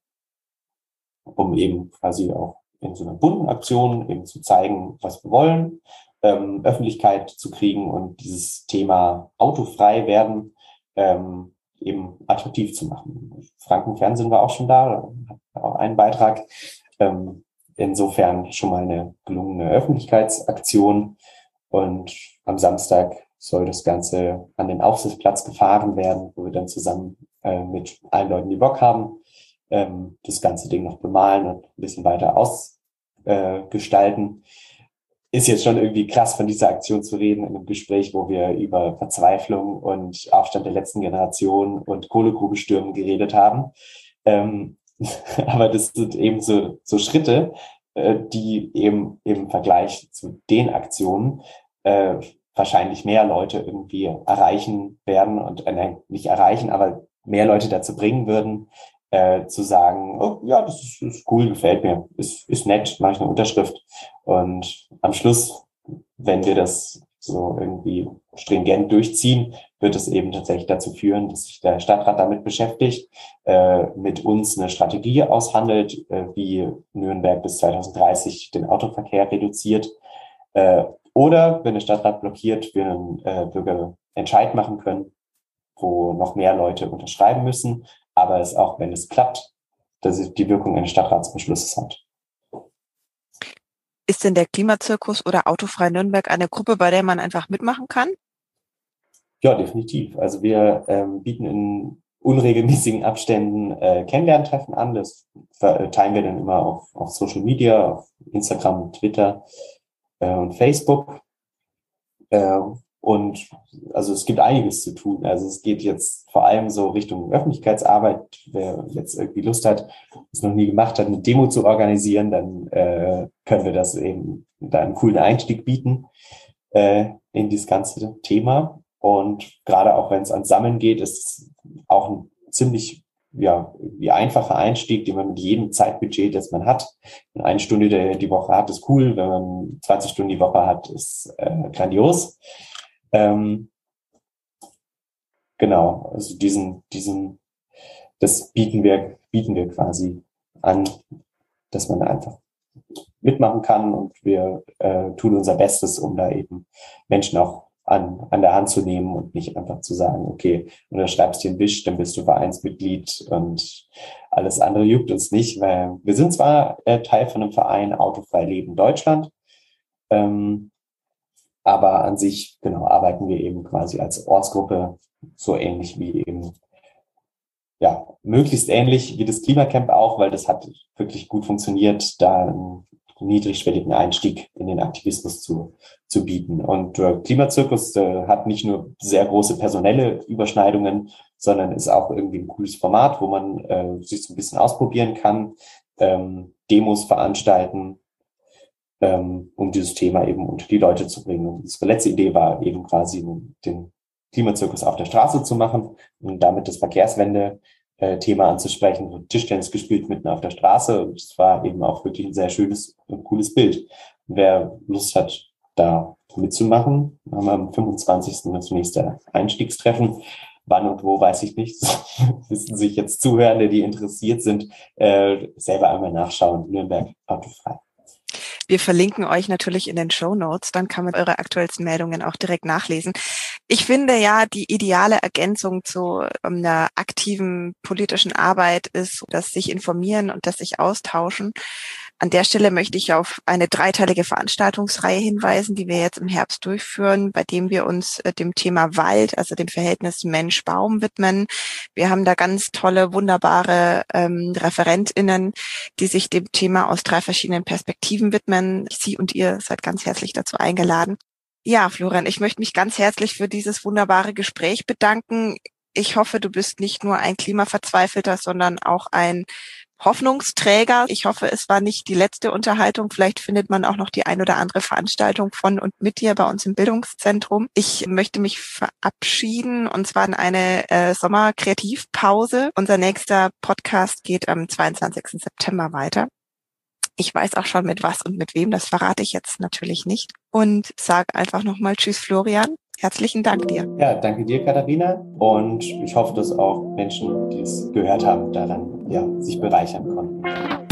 um eben quasi auch in so einer bunten Aktion eben zu zeigen, was wir wollen, ähm, Öffentlichkeit zu kriegen und dieses Thema autofrei werden ähm, eben attraktiv zu machen. Frankenfernsehen war auch schon da, hat auch einen Beitrag. Ähm, insofern schon mal eine gelungene Öffentlichkeitsaktion. Und am Samstag soll das Ganze an den Aufsichtsplatz gefahren werden, wo wir dann zusammen äh, mit allen Leuten, die Bock haben, ähm, das ganze Ding noch bemalen und ein bisschen weiter ausgestalten. Äh, Ist jetzt schon irgendwie krass, von dieser Aktion zu reden in einem Gespräch, wo wir über Verzweiflung und Aufstand der letzten Generation und Kohlegrubenstürmen geredet haben. Ähm, aber das sind eben so, so Schritte, äh, die eben im Vergleich zu den Aktionen äh, wahrscheinlich mehr Leute irgendwie erreichen werden und äh, nicht erreichen, aber mehr Leute dazu bringen würden, Äh, zu sagen, oh ja, das ist, ist cool, gefällt mir, ist, ist nett, mache ich eine Unterschrift. Und am Schluss, wenn wir das so irgendwie stringent durchziehen, wird es eben tatsächlich dazu führen, dass sich der Stadtrat damit beschäftigt, äh, mit uns eine Strategie aushandelt, äh, wie Nürnberg bis zwanzig dreißig den Autoverkehr reduziert. Äh, oder, wenn der Stadtrat blockiert, wir einen äh, Bürgerentscheid machen können, wo noch mehr Leute unterschreiben müssen, aber es auch, wenn es klappt, dass es die Wirkung eines Stadtratsbeschlusses hat. Ist denn der Klimazirkus oder Autofrei Nürnberg eine Gruppe, bei der man einfach mitmachen kann? Ja, definitiv. Also wir ähm, bieten in unregelmäßigen Abständen äh, Kennenlerntreffen an. Das teilen wir dann immer auf, auf Social Media, auf Instagram, Twitter äh, und Facebook. Äh, und also es gibt einiges zu tun. Also es geht jetzt vor allem so Richtung Öffentlichkeitsarbeit. Wer jetzt irgendwie Lust hat, es noch nie gemacht hat, eine Demo zu organisieren, dann äh, können wir das eben da einen coolen Einstieg bieten äh, in dieses ganze Thema. Und gerade auch wenn es ans Sammeln geht, ist es auch ein ziemlich ja, wie einfacher Einstieg, den man mit jedem Zeitbudget, das man hat. Wenn eine Stunde die, die Woche hat, ist cool. Wenn man zwanzig Stunden die Woche hat, ist äh, grandios. Ähm, genau, also diesen, diesen, das bieten wir, bieten wir quasi an, dass man einfach mitmachen kann, und wir äh, tun unser Bestes, um da eben Menschen auch an, an der Hand zu nehmen und nicht einfach zu sagen, okay, unterschreibst dir einen Wisch, dann bist du Vereinsmitglied und alles andere juckt uns nicht, weil wir sind zwar äh, Teil von einem Verein Autofrei Leben Deutschland, ähm, aber an sich, genau, arbeiten wir eben quasi als Ortsgruppe so ähnlich wie eben, ja, möglichst ähnlich wie das Klimacamp auch, weil das hat wirklich gut funktioniert, da einen niedrigschwelligen Einstieg in den Aktivismus zu, zu bieten. Und der Klimazirkus äh, hat nicht nur sehr große personelle Überschneidungen, sondern ist auch irgendwie ein cooles Format, wo man äh, sich so ein bisschen ausprobieren kann, ähm, Demos veranstalten, ähm, um dieses Thema eben unter die Leute zu bringen. Und unsere letzte Idee war eben quasi den Klimazirkus auf der Straße zu machen und damit das Verkehrswende-Thema anzusprechen. Tischtennis gespielt mitten auf der Straße, und es war eben auch wirklich ein sehr schönes und cooles Bild. Wer Lust hat, da mitzumachen, haben wir am fünfundzwanzigsten das nächste Einstiegstreffen. Wann und wo, weiß ich nicht. Wissen sich jetzt Zuhörende, die interessiert sind, äh, selber einmal nachschauen. Nürnberg Autofrei. Wir verlinken euch natürlich in den Shownotes, dann kann man eure aktuellsten Meldungen auch direkt nachlesen. Ich finde ja, die ideale Ergänzung zu einer aktiven politischen Arbeit ist das sich informieren und das sich austauschen. An der Stelle möchte ich auf eine dreiteilige Veranstaltungsreihe hinweisen, die wir jetzt im Herbst durchführen, bei dem wir uns dem Thema Wald, also dem Verhältnis Mensch-Baum widmen. Wir haben da ganz tolle, wunderbare ähm, ReferentInnen, die sich dem Thema aus drei verschiedenen Perspektiven widmen. Sie und ihr seid ganz herzlich dazu eingeladen. Ja, Florian, ich möchte mich ganz herzlich für dieses wunderbare Gespräch bedanken. Ich hoffe, du bist nicht nur ein Klimaverzweifelter, sondern auch ein Hoffnungsträger. Ich hoffe, es war nicht die letzte Unterhaltung. Vielleicht findet man auch noch die ein oder andere Veranstaltung von und mit dir bei uns im Bildungszentrum. Ich möchte mich verabschieden, und zwar in eine äh, Sommerkreativpause. Unser nächster Podcast geht am zweiundzwanzigsten September weiter. Ich weiß auch schon mit was und mit wem, das verrate ich jetzt natürlich nicht. Und sage einfach nochmal Tschüss, Florian. Herzlichen Dank dir. Ja, danke dir, Katharina. Und ich hoffe, dass auch Menschen, die es gehört haben, daran ja, sich bereichern konnten.